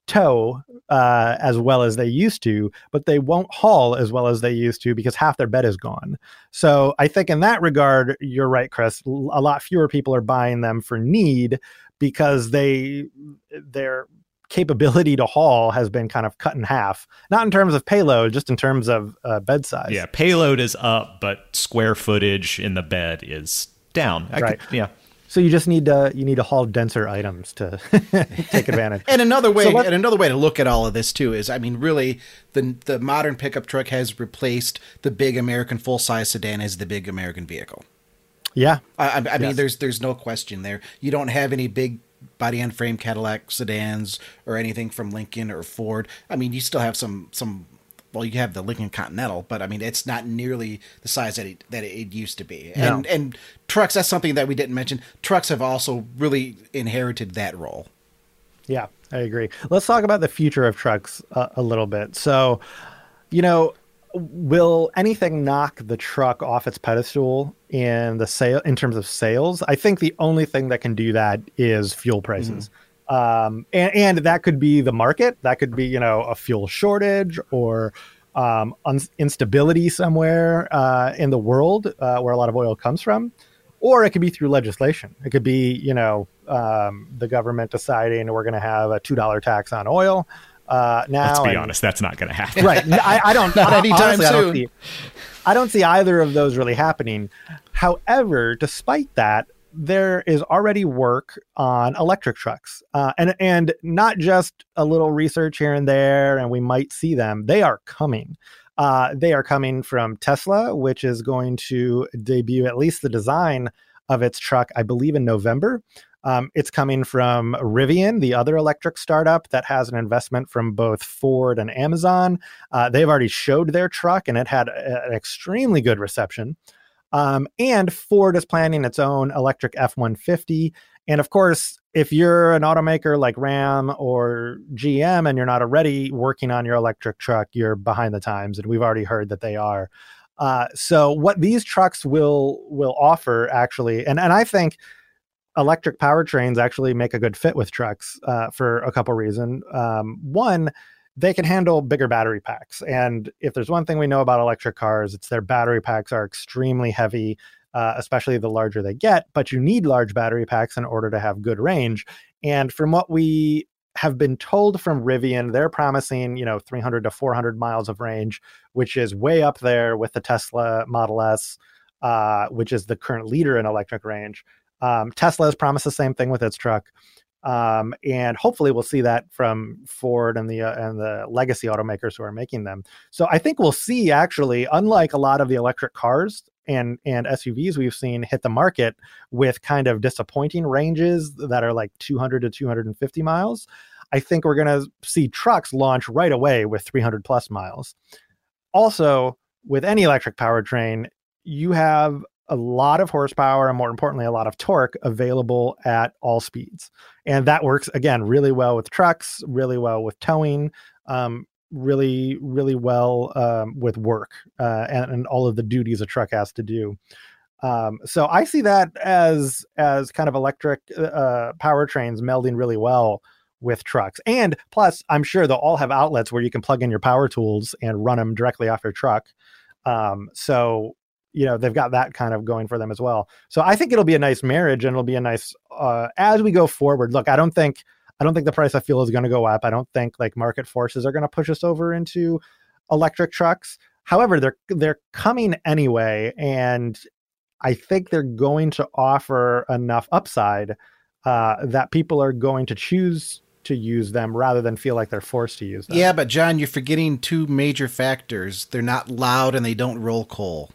tow as well as they used to, but they won't haul as well as they used to because half their bed is gone. So I think in that regard, you're right, Chris. A lot fewer people are buying them for need because their capability to haul has been kind of cut in half, not in terms of payload, just in terms of bed size. Yeah, payload is up, but square footage in the bed is down. Right. Yeah. So you just need to haul denser items to take advantage. And another way to look at all of this too is, I mean, really, the modern pickup truck has replaced the big American full-size sedan as the big American vehicle. Yeah, I mean, there's no question there. You don't have any big body-on-frame Cadillac sedans or anything from Lincoln or Ford. I mean, you still have some. Well, you have the Lincoln Continental, but I mean, it's not nearly the size that it used to be. No. And trucks, that's something that we didn't mention. Trucks have also really inherited that role. Yeah, I agree. Let's talk about the future of trucks a little bit. So, will anything knock the truck off its pedestal in terms of sales? I think the only thing that can do that is fuel prices. And that could be the market. That could be, a fuel shortage or instability somewhere in the world where a lot of oil comes from. Or it could be through legislation. It could be, the government deciding we're going to have a $2 tax on oil. Now, let's be honest, that's not going to happen. Right. I don't. Not anytime honestly, soon. I don't see either of those really happening. However, despite that, there is already work on electric trucks, and not just a little research here and there, and we might see them. They are coming. They are coming from Tesla, which is going to debut at least the design of its truck, I believe, in November. It's coming from Rivian, the other electric startup that has an investment from both Ford and Amazon. They've already showed their truck, and it had an extremely good reception. And Ford is planning its own electric F-150. And of course, if you're an automaker like Ram or GM and you're not already working on your electric truck, you're behind the times. And we've already heard that they are. So what these trucks will offer actually, and I think electric powertrains actually make a good fit with trucks for a couple reasons. One, they can handle bigger battery packs. And if there's one thing we know about electric cars, it's their battery packs are extremely heavy, especially the larger they get. But you need large battery packs in order to have good range. And from what we have been told from Rivian, they're promising, 300 to 400 miles of range, which is way up there with the Tesla Model S, which is the current leader in electric range. Tesla has promised the same thing with its truck. And hopefully we'll see that from Ford and the legacy automakers who are making them. So I think we'll see, actually, unlike a lot of the electric cars and SUVs we've seen hit the market with kind of disappointing ranges that are like 200 to 250 miles, I think we're going to see trucks launch right away with 300 plus miles. Also, with any electric powertrain, you have a lot of horsepower and, more importantly, a lot of torque available at all speeds. And that works, again, really well with trucks, really well with towing, really, really well with work and all of the duties a truck has to do. So I see that as kind of electric powertrains melding really well with trucks. And plus, I'm sure they'll all have outlets where you can plug in your power tools and run them directly off your truck. So they've got that kind of going for them as well. So I think it'll be a nice marriage, and it'll be a nice, as we go forward. Look, I don't think the price of fuel is going to go up. I don't think like market forces are going to push us over into electric trucks. However, they're coming anyway. And I think they're going to offer enough upside that people are going to choose to use them rather than feel like they're forced to use them. Yeah, but John, you're forgetting two major factors. They're not loud and they don't roll coal.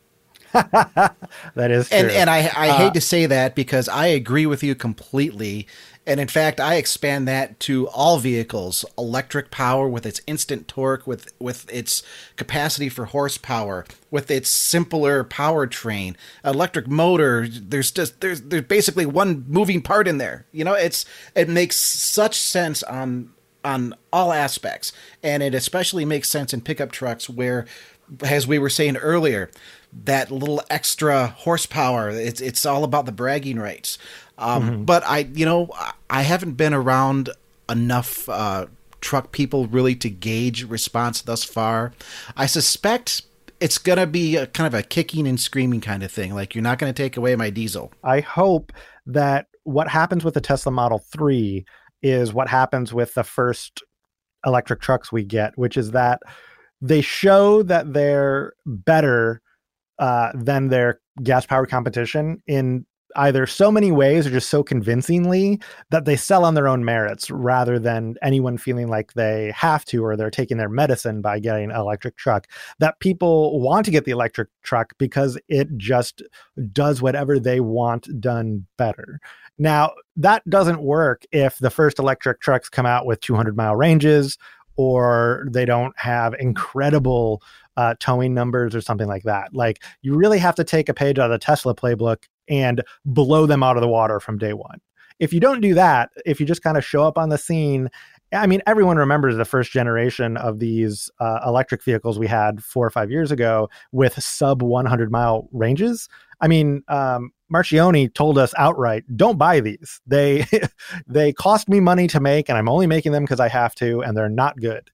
That is true. And I hate to say that because I agree with you completely. And in fact, I expand that to all vehicles. Electric power with its instant torque, with its capacity for horsepower, with its simpler powertrain, electric motor. There's basically one moving part in there. It makes such sense on all aspects. And it especially makes sense in pickup trucks where, as we were saying earlier, that little extra horsepower, it's all about the bragging rights. But I haven't been around enough truck people really to gauge response thus far. I suspect it's going to be a kind of a kicking and screaming kind of thing. Like, you're not going to take away my diesel. I hope that what happens with the Tesla Model 3 is what happens with the first electric trucks we get, which is that they show that they're better than their gas-powered competition in either so many ways or just so convincingly that they sell on their own merits rather than anyone feeling like they have to or they're taking their medicine by getting an electric truck. That people want to get the electric truck because it just does whatever they want done better. Now, that doesn't work if the first electric trucks come out with 200-mile ranges or they don't have incredible towing numbers or something like that. Like, you really have to take a page out of the Tesla playbook and blow them out of the water from day one. If you don't do that, if you just kind of show up on the scene, I mean, everyone remembers the first generation of these electric vehicles we had 4 or 5 years ago with sub 100-mile ranges. I mean, Marchioni told us outright, don't buy these. They cost me money to make, and I'm only making them because I have to, and they're not good.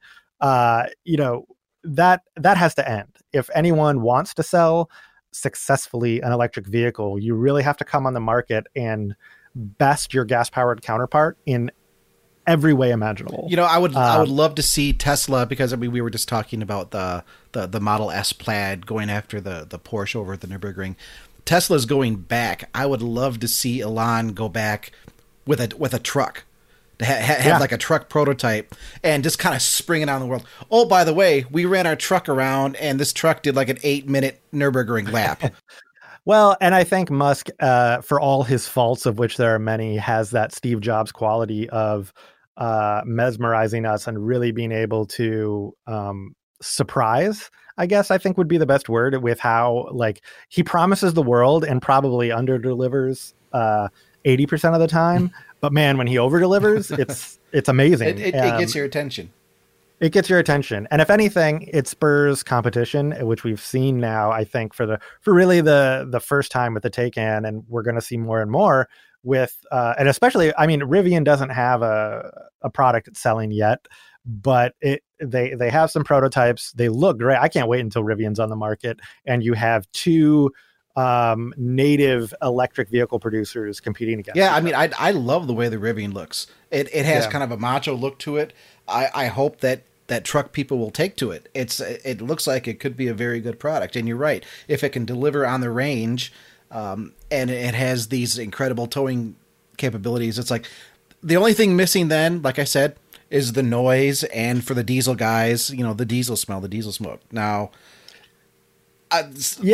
That has to end. If anyone wants to sell successfully an electric vehicle, you really have to come on the market and best your gas-powered counterpart in every way imaginable. I would love to see Tesla, because I mean, we were just talking about the Model S Plaid going after the Porsche over at the Nürburgring. Tesla's going back. I would love to see Elon go back with a truck, to have like a truck prototype and just kind of spring it on the world. Oh, by the way, we ran our truck around and this truck did like an 8-minute Nürburgring lap. Well, and I think Musk, for all his faults, of which there are many, has that Steve Jobs quality of mesmerizing us and really being able to surprise, I guess I think would be the best word, with how, like, he promises the world and probably underdelivers 80% of the time. But man, when he overdelivers, it's amazing. It gets your attention. It gets your attention. And if anything, it spurs competition, which we've seen now, I think, for really the first time with the Taycan, and we're going to see more and more with, and especially, I mean, Rivian doesn't have a product it's selling yet, but they have some prototypes. They look great. I can't wait until Rivian's on the market and you have two native electric vehicle producers competing against each other. I mean, I love the way the Rivian looks. It has kind of a macho look to it. I hope that truck people will take to it. It looks like it could be a very good product. And you're right. If it can deliver on the range, and it has these incredible towing capabilities, it's like the only thing missing then, like I said, is the noise, and for the diesel guys, the diesel smell, the diesel smoke. Now, say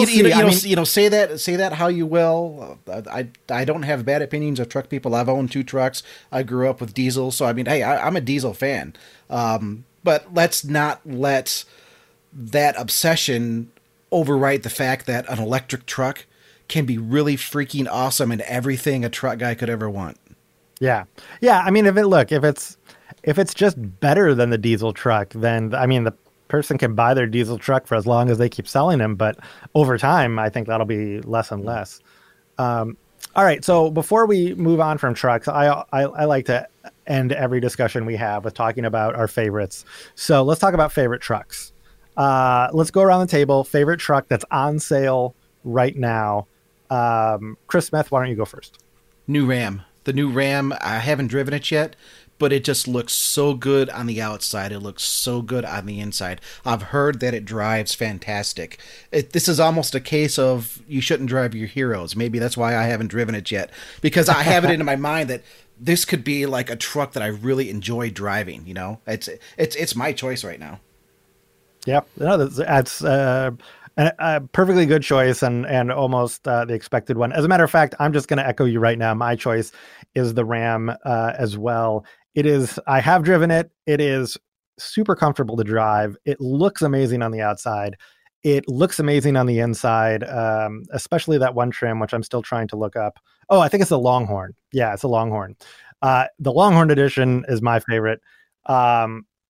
that how you will. I don't have bad opinions of truck people. I've owned 2 trucks. I grew up with diesel, so I mean, hey, I'm a diesel fan. But let's not let that obsession overwrite the fact that an electric truck can be really freaking awesome and everything a truck guy could ever want. Yeah. I mean, if it's just better than the diesel truck, then I mean, the person can buy their diesel truck for as long as they keep selling them. But over time, I think that'll be less and less. All right. So before we move on from trucks, I like to end every discussion we have with talking about our favorites. So let's talk about favorite trucks. Let's go around the table. Favorite truck that's on sale right now. Chris Smith, why don't you go first? New Ram. The new Ram, I haven't driven it yet, but it just looks so good on the outside. It looks so good on the inside. I've heard that it drives fantastic. This is almost a case of you shouldn't drive your heroes. Maybe that's why I haven't driven it yet, because I have it in my mind that this could be like a truck that I really enjoy driving. It's my choice right now. Yep. No, that's a perfectly good choice and almost the expected one. As a matter of fact, I'm just going to echo you right now. My choice is the Ram as well. It is. I have driven it. It is super comfortable to drive. It looks amazing on the outside. It looks amazing on the inside, especially that one trim, which I'm still trying to look up. Oh, I think it's the Longhorn. Yeah, it's a Longhorn. The Longhorn edition is my favorite.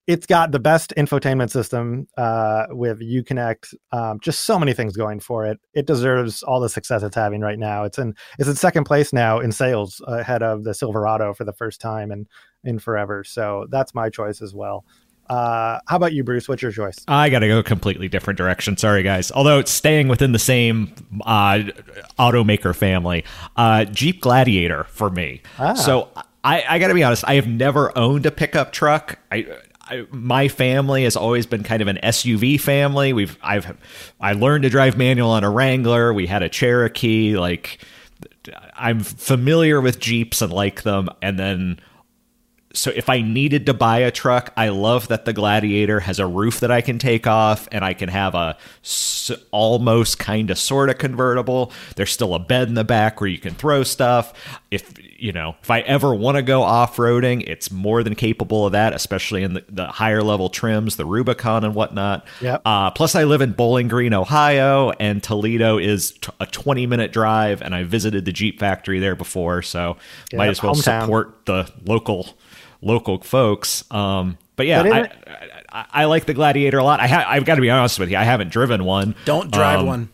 it's got the best infotainment system with Uconnect. Just so many things going for it. It deserves all the success it's having right now. It's in second place now in sales, ahead of the Silverado for the first time in forever. So that's my choice as well. How about you, Bruce? What's your choice? I got to go a completely different direction. Sorry, guys. Although it's staying within the same automaker family, Jeep Gladiator for me. So I got to be honest. I have never owned a pickup truck. My family has always been kind of an SUV family. I learned to drive manual on a Wrangler. We had a Cherokee. Like, I'm familiar with Jeeps and like them. And then, so if I needed to buy a truck, I love that the Gladiator has a roof that I can take off, and I can have a almost kind of sort of convertible. There's still a bed in the back where you can throw stuff. If I ever want to go off-roading, it's more than capable of that, especially in the higher level trims, the Rubicon and whatnot. Yep. Plus, I live in Bowling Green, Ohio, and Toledo is a 20-minute drive, and I visited the Jeep factory there before, so might as well hometown. support the local folks. But yeah, I like the Gladiator a lot. I've got to be honest with you, I haven't driven one. Don't drive one.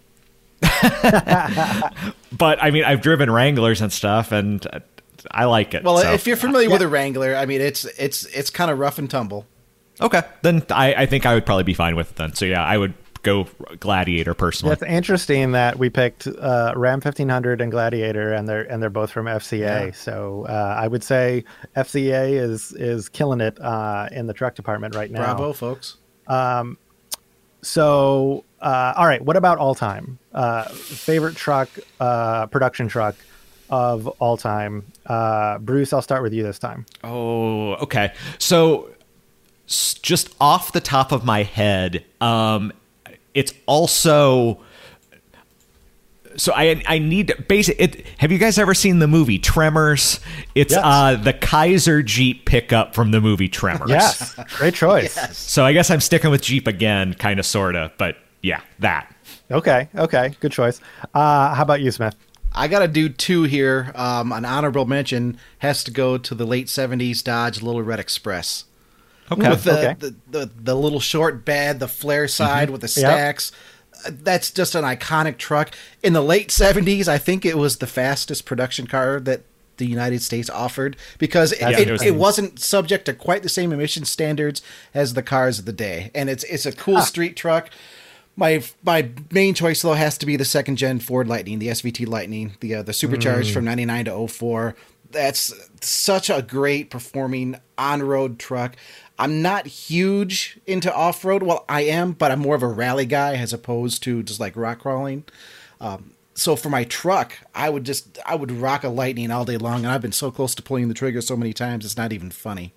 But I mean, I've driven Wranglers and stuff, and I like it. Well, so. if you're familiar with a Wrangler, I mean, it's kind of rough and tumble. Okay, then I think I would probably be fine with it then. So yeah, I would go Gladiator personally. It's interesting that we picked Ram 1500 and Gladiator, and they're both from FCA. Yeah. So I would say FCA is killing it in the truck department right now. Bravo, folks. So all right, what about all time favorite truck, production truck of all time? Bruce, I'll start with you this time. Oh, okay. So just off the top of my head, it's also, so I need to have you guys ever seen the movie Tremors? It's Yes. The Kaiser Jeep pickup from the movie Tremors. Yes, great choice. Yes. So I guess I'm sticking with Jeep again, kind of, sort of, but yeah, that. Okay, good choice. How about you, Smith? I got to do two here. An honorable mention has to go to the late 70s Dodge Little Red Express. Okay. With the little short bed, the flare side with the stacks. That's just an iconic truck. In the late 70s, I think it was the fastest production car that the United States offered, because it wasn't subject to quite the same emission standards as the cars of the day. And it's a cool street truck. My main choice, though, has to be the second gen Ford Lightning, the SVT Lightning, the supercharged from 99 to 04. That's such a great performing on-road truck. I'm not huge into off-road. Well, I am, but I'm more of a rally guy as opposed to just like rock crawling. So for my truck, I would rock a Lightning all day long, and I've been so close to pulling the trigger so many times, it's not even funny.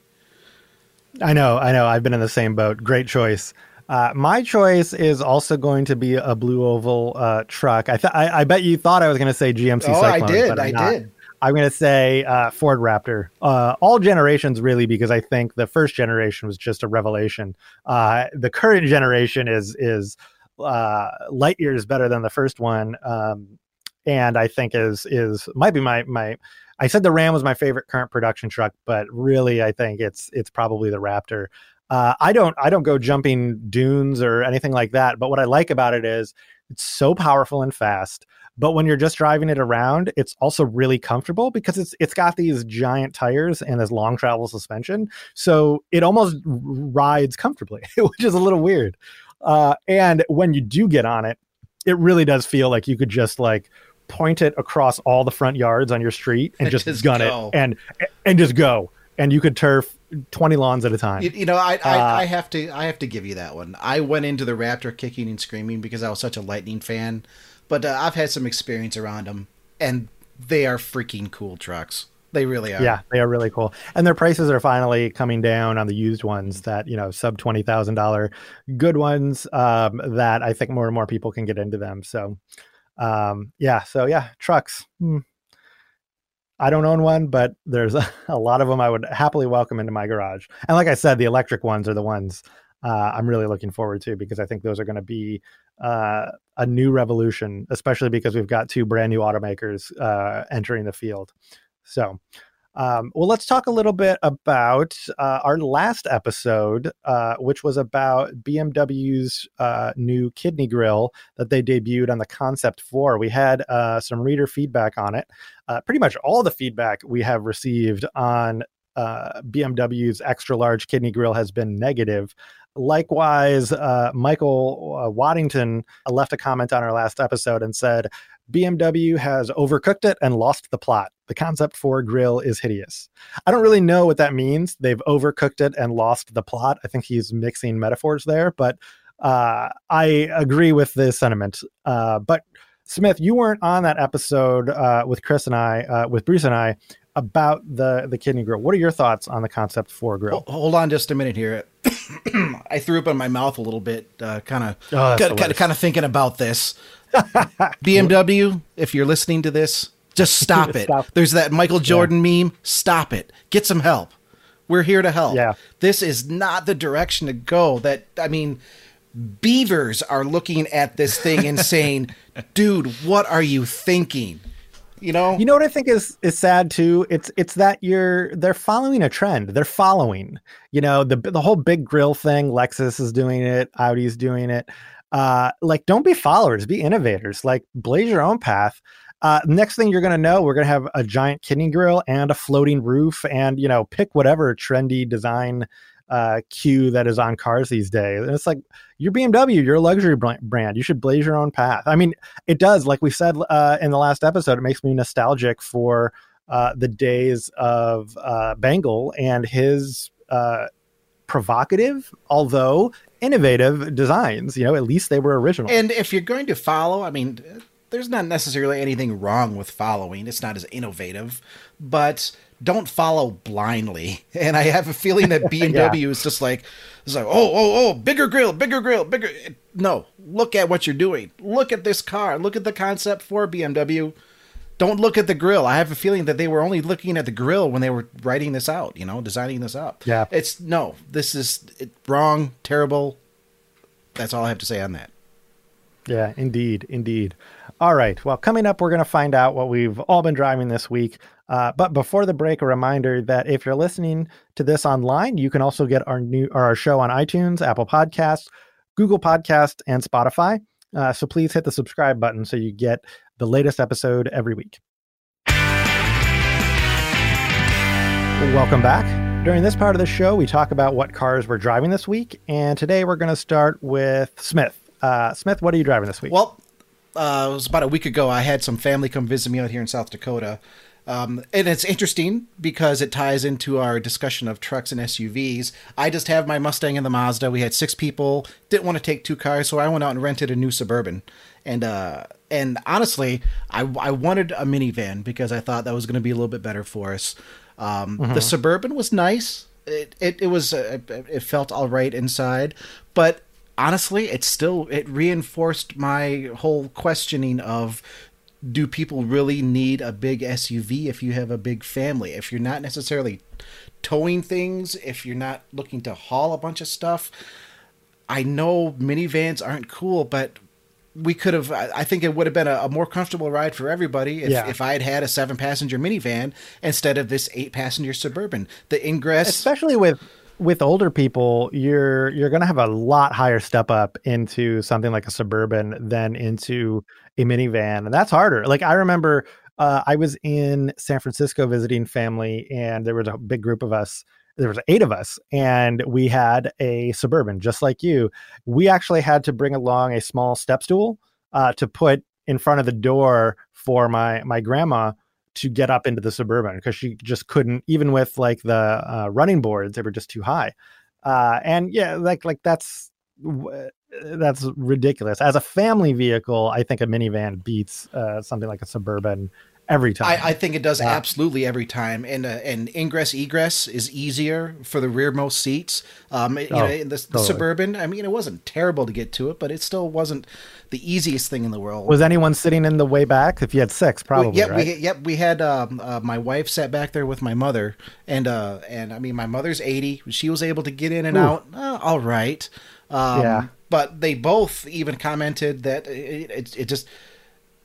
I know. I've been in the same boat. Great choice. My choice is also going to be a blue oval truck. I bet you thought I was going to say GMC Cyclone. I did. But I did. I'm going to say Ford Raptor. All generations, really, because I think the first generation was just a revelation. The current generation is light years better than the first one, and I think might be my. I said the Ram was my favorite current production truck, but really, I think it's probably the Raptor. I don't go jumping dunes or anything like that, but what I like about it is it's so powerful and fast. But when you're just driving it around, it's also really comfortable because it's got these giant tires and this long travel suspension. So it almost rides comfortably, which is a little weird. And when you do get on it, it really does feel like you could just like point it across all the front yards on your street and just gun go. it and just go. And you could turf 20 lawns at a time. I have to give you that one. I went into the Raptor kicking and screaming because I was such a Lightning fan. But I've had some experience around them, and they are freaking cool trucks. They really are. Yeah, they are really cool. And their prices are finally coming down on the used ones that, sub $20,000 good ones that I think more and more people can get into them. So, trucks. I don't own one, but there's a lot of them I would happily welcome into my garage. And like I said, the electric ones are the ones I'm really looking forward to, because I think those are going to be a new revolution, especially because we've got two brand new automakers entering the field. So, Well, let's talk a little bit about our last episode, which was about BMW's new kidney grille that they debuted on the Concept 4. We had some reader feedback on it. Pretty much all the feedback we have received on BMW's extra large kidney grille has been negative. Likewise, Michael Waddington left a comment on our last episode and said, BMW has overcooked it and lost the plot. The Concept 4 grill is hideous. I don't really know what that means. They've overcooked it and lost the plot. I think he's mixing metaphors there, but I agree with this sentiment. But Smith, you weren't on that episode with Chris and I, with Bruce and I, about the kidney grill. What are your thoughts on the Concept 4 grill? Hold on just a minute here. I threw up in my mouth a little bit, kind of thinking about this. BMW, if you're listening to this, just stop it. There's that Michael Jordan meme. Stop it. Get some help. We're here to help. Yeah. This is not the direction to go. Beavers are looking at this thing and saying, dude, what are you thinking? You know what I think is sad too. It's that they're following a trend. They're following, the whole big grill thing. Lexus is doing it. Audi's doing it. Don't be followers, be innovators. Like, blaze your own path. Next thing you're going to know, we're going to have a giant kidney grill and a floating roof, and pick whatever trendy design cue that is on cars these days. And it's like, you're BMW, you're a luxury brand. You should blaze your own path. I mean, it does, like we said in the last episode, it makes me nostalgic for the days of Bengal and his provocative, although innovative designs. At least they were original. And if you're going to follow, there's not necessarily anything wrong with following. It's not as innovative, but don't follow blindly. And I have a feeling that BMW is just like, bigger grill. No, look at what you're doing. Look at this car. Look at the Concept 4 BMW. Don't look at the grill. I have a feeling that they were only looking at the grill when they were writing this out, designing this up. Yeah. This is wrong, terrible. That's all I have to say on that. Yeah, indeed. All right. Well, coming up, we're going to find out what we've all been driving this week. But before the break, a reminder that if you're listening to this online, you can also get our show on iTunes, Apple Podcasts, Google Podcasts, and Spotify. So please hit the subscribe button so you get the latest episode every week. Welcome back. During this part of the show, we talk about what cars we're driving this week. And today we're going to start with Smith. Smith, what are you driving this week? Well, it was about a week ago. I had some family come visit me out here in South Dakota. And it's interesting because it ties into our discussion of trucks and SUVs. I just have my Mustang and the Mazda. We had 6 people, didn't want to take 2 cars, so I went out and rented a new Suburban. And honestly, I wanted a minivan because I thought that was going to be a little bit better for us. The Suburban was nice. It felt all right inside, but honestly, it reinforced my whole questioning of, do people really need a big SUV if you have a big family? If you're not necessarily towing things, if you're not looking to haul a bunch of stuff. I know minivans aren't cool, but I think it would have been a more comfortable ride for everybody if I had a 7-passenger minivan instead of this 8-passenger Suburban. The ingress, especially with older people, you're going to have a lot higher step up into something like a Suburban than into a minivan. And that's harder. Like, I remember I was in San Francisco visiting family, and there was a big group of us. There was 8 of us, and we had a Suburban, just like you. We actually had to bring along a small step stool to put in front of the door for my grandma to get up into the Suburban, because she just couldn't, even with like the running boards, they were just too high. And yeah, like that's ridiculous. As a family vehicle, I think a minivan beats something like a Suburban every time. I think it does absolutely every time. And ingress egress is easier for the rearmost seats. The Suburban, it wasn't terrible to get to it, but it still wasn't the easiest thing in the world. Was anyone sitting in the way back? If you had 6, probably. Right? We had my wife sat back there with my mother, and my mother's 80. She was able to get in and out. All right. But they both even commented that it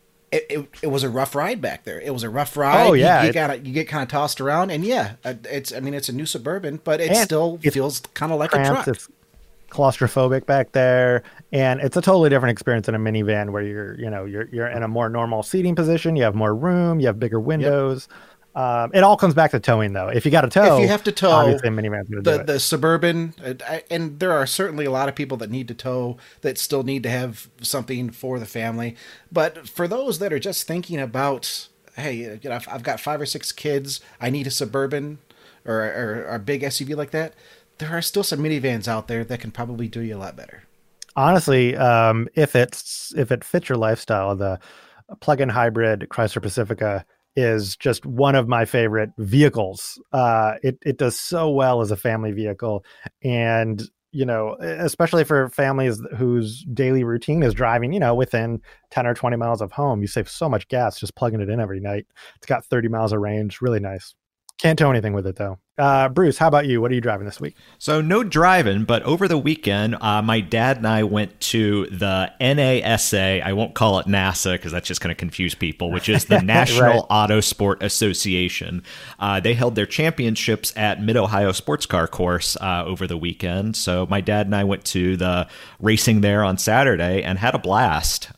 it was a rough ride back there. It was a rough ride. Oh yeah, you get kind of tossed around, and it's a new Suburban, but it still feels kind of like a truck. It's claustrophobic back there, and it's a totally different experience in a minivan where you're in a more normal seating position. You have more room. You have bigger windows. Yep. It all comes back to towing, though. If you got to tow, if you have to tow, obviously a minivan's going to do it. The Suburban, and there are certainly a lot of people that need to tow that still need to have something for the family. But for those that are just thinking about, hey, I've got 5 or 6 kids, I need a Suburban or a big SUV like that. There are still some minivans out there that can probably do you a lot better. Honestly, if it fits your lifestyle, the plug-in hybrid Chrysler Pacifica is just one of my favorite vehicles. It does so well as a family vehicle, and especially for families whose daily routine is driving within 10 or 20 miles of home. You save so much gas just plugging it in every night. It's got 30 miles of range. Really nice. Can't tow anything with it, though. Bruce, how about you? What are you driving this week? So no driving, but over the weekend, my dad and I went to the NASA. I won't call it NASA because that's just going to confuse people, which is the National Auto Sport Association. They held their championships at Mid-Ohio Sports Car Course over the weekend. So my dad and I went to the racing there on Saturday and had a blast.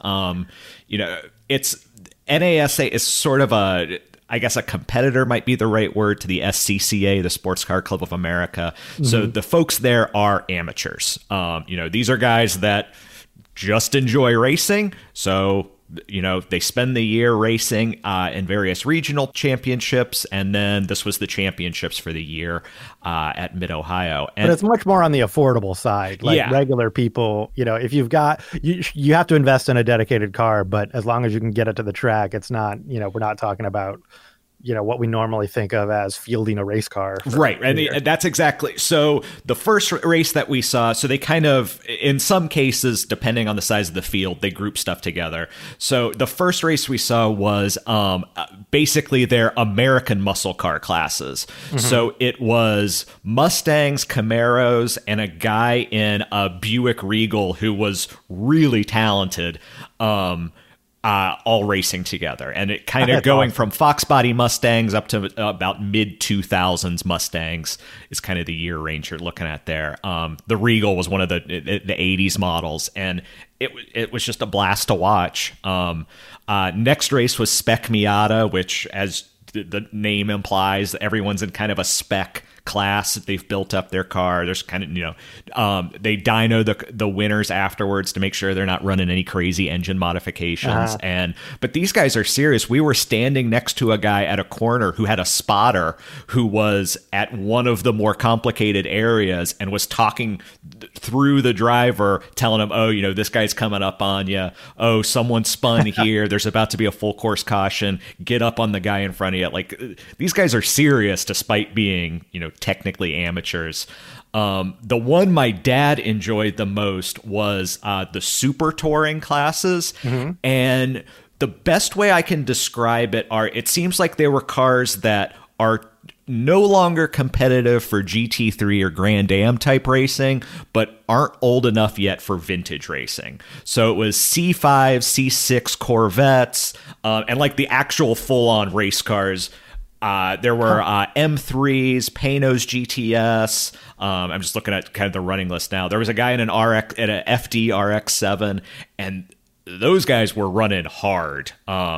It's NASA is sort of I guess a competitor might be the right word to the SCCA, the Sports Car Club of America. Mm-hmm. So the folks there are amateurs. These are guys that just enjoy racing. So, they spend the year racing in various regional championships. And then this was the championships for the year at Mid-Ohio. But it's much more on the affordable side. Regular people, if you've got, you have to invest in a dedicated car, but as long as you can get it to the track, it's not, we're not talking about what we normally think of as fielding a race car. Right. And that's exactly. So the first race that we saw, so they kind of, in some cases, depending on the size of the field, they group stuff together. So the first race we saw was basically their American muscle car classes. Mm-hmm. So it was Mustangs, Camaros, and a guy in a Buick Regal who was really talented. All racing together, and it kind of going from Fox body Mustangs up to about mid 2000s Mustangs is kind of the year range you're looking at there. The Regal was one of the 80s models, and it was just a blast to watch. Next race was Spec Miata, which, as the name implies, everyone's in kind of a spec class that they've built up their car. There's kind of, they dyno the winners afterwards to make sure they're not running any crazy engine modifications. But these guys are serious. We were standing next to a guy at a corner who had a spotter who was at one of the more complicated areas and was talking through the driver, telling him, oh, this guy's coming up on you. Oh, someone spun here. There's about to be a full course caution. Get up on the guy in front of you. Like, these guys are serious despite being, technically amateurs. The one my dad enjoyed the most was the super touring classes. Mm-hmm. And the best way I can describe it seems like they were cars that are no longer competitive for GT3 or Grand Am type racing, but aren't old enough yet for vintage racing. So it was C5, C6 Corvettes, and like the actual full-on race cars. There were M3s, Panos GTS. I'm just looking at kind of the running list now. There was a guy in an FD RX-7, and those guys were running hard.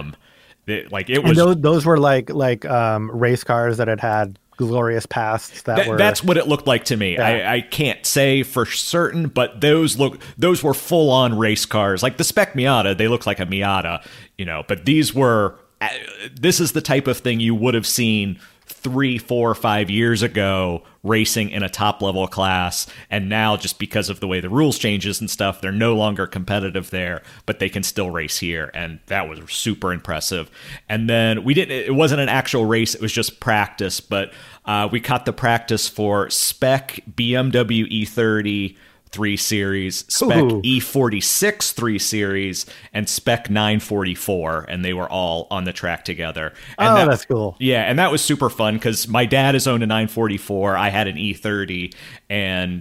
Those were like race cars that had glorious pasts. That's what it looked like to me. Yeah. I can't say for certain, but those were full on race cars. Like the Spec Miata, they look like a Miata, but these were. This is the type of thing you would have seen 3, 4, 5 years ago racing in a top level class, and now just because of the way the rules changes and stuff, they're no longer competitive there, but they can still race here, and that was super impressive. And then it wasn't an actual race, it was just practice, but we caught the practice for Spec BMW E30 3 Series, Spec E46 3 Series, and Spec 944, and they were all on the track together. And that's cool. Yeah, and that was super fun because my dad has owned a 944, I had an E30, and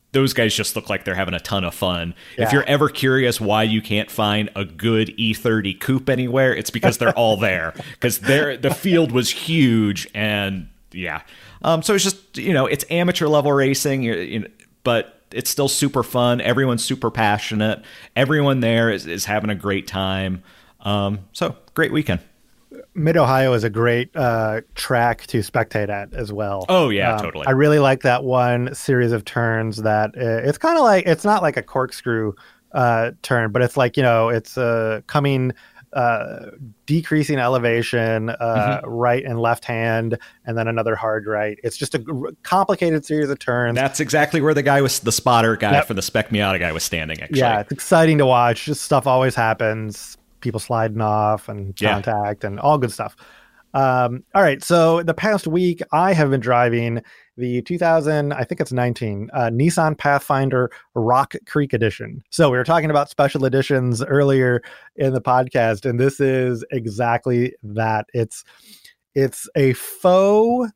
those guys just look like they're having a ton of fun. Yeah. If you're ever curious why you can't find a good E30 coupe anywhere, it's because they're all there. Because the field was huge, and yeah. So it's just, it's amateur level racing, but it's still super fun. Everyone's super passionate. Everyone there is having a great time. So great weekend. Mid-Ohio is a great track to spectate at as well. Oh, yeah, totally. I really like that one series of turns that it's kind of like, it's not like a corkscrew turn, but it's like, it's coming, decreasing elevation, right and left hand, and then another hard right. It's just a complicated series of turns. That's exactly where the spotter guy for the Spec Miata guy was standing, actually. Yeah, it's exciting to watch. Just stuff always happens. People sliding off and contact and all good stuff. All right. So the past week, I have been driving the 2019 Nissan Pathfinder Rock Creek Edition. So we were talking about special editions earlier in the podcast, and this is exactly that. It's a faux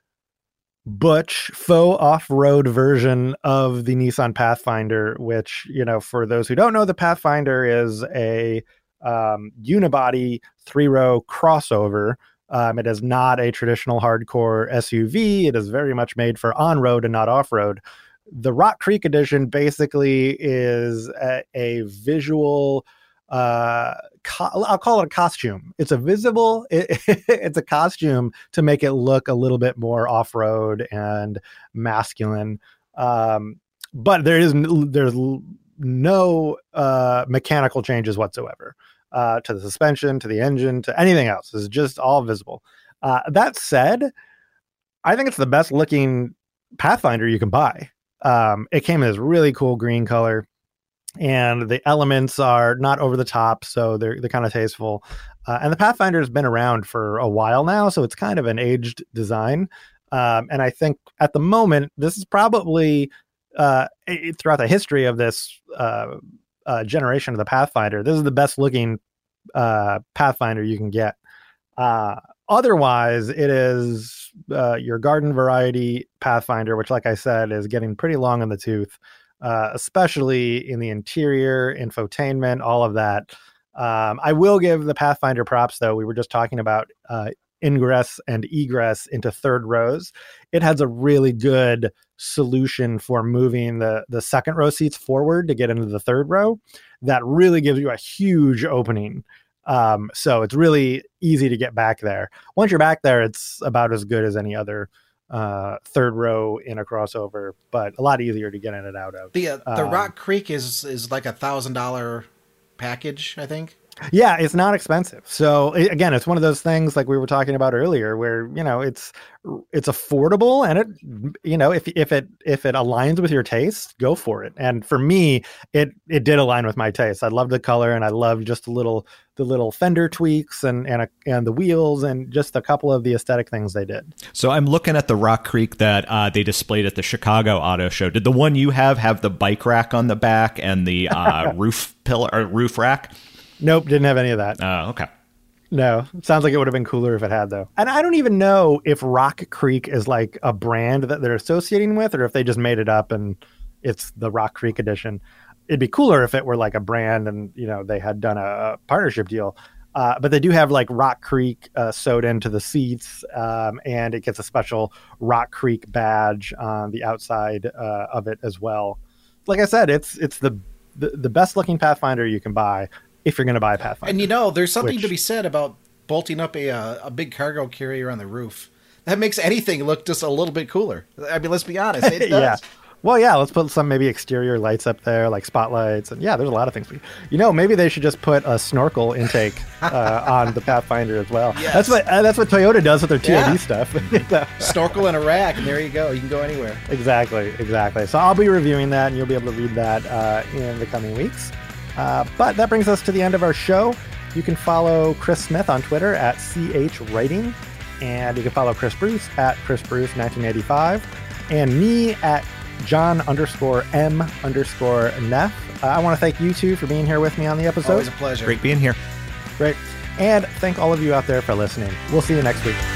off-road version of the Nissan Pathfinder, which, for those who don't know, the Pathfinder is a unibody 3-row crossover. It is not a traditional hardcore SUV. It is very much made for on-road and not off-road. The Rock Creek Edition basically is a visual, I'll call it a costume. It's it's a costume to make it look a little bit more off-road and masculine. But there's no mechanical changes whatsoever to the suspension, to the engine, to anything else. It's just all visible. That said, I think it's the best looking Pathfinder you can buy. It came in this really cool green color, and the elements are not over the top, so they're kind of tasteful. And the Pathfinder has been around for a while now, so it's kind of an aged design. And I think at the moment, this is probably throughout the history of this generation of the Pathfinder, this is the best looking Pathfinder you can get. Otherwise, it is your garden variety Pathfinder, which, like I said, is getting pretty long in the tooth, especially in the interior, infotainment, all of that. I will give the Pathfinder props, though. We were just talking about ingress and egress into third rows. It has a really good solution for moving the second row seats forward to get into the third row. That really gives you a huge opening. So it's really easy to get back there. Once you're back there, it's about as good as any other third row in a crossover, but a lot easier to get in and out of. The Rock Creek is like $1,000 package, I think. Yeah, it's not expensive. So again, it's one of those things like we were talking about earlier, where it's affordable, and if it aligns with your taste, go for it. And for me, it did align with my taste. I love the color, and I love just the little fender tweaks and the wheels, and just a couple of the aesthetic things they did. So I'm looking at the Rock Creek that they displayed at the Chicago Auto Show. Did the one you have the bike rack on the back and the roof rack? Nope, didn't have any of that. Oh, okay. No, sounds like it would have been cooler if it had, though. And I don't even know if Rock Creek is like a brand that they're associating with, or if they just made it up and it's the Rock Creek edition. It'd be cooler if it were like a brand and, they had done a partnership deal. But they do have like Rock Creek sewed into the seats, and it gets a special Rock Creek badge on the outside of it as well. Like I said, it's the best looking Pathfinder you can buy, if you're going to buy a Pathfinder. And there's something to be said about bolting up a big cargo carrier on the roof. That makes anything look just a little bit cooler. I mean, let's be honest. It does. Yeah. Well, yeah, let's put some maybe exterior lights up there, like spotlights. And yeah, there's a lot of things. Maybe they should just put a snorkel intake on the Pathfinder as well. Yes. That's what Toyota does with their TOD stuff. Snorkel and a rack, and there you go. You can go anywhere. Exactly. So I'll be reviewing that, and you'll be able to read that in the coming weeks. But that brings us to the end of our show. You can follow Chris Smith on Twitter at CHWriting, and you can follow Chris Bruce at ChrisBruce1985, and me at John_M_Neff. I want to thank you two for being here with me on the episode. Always a pleasure. Great being here. Great. And thank all of you out there for listening. We'll see you next week.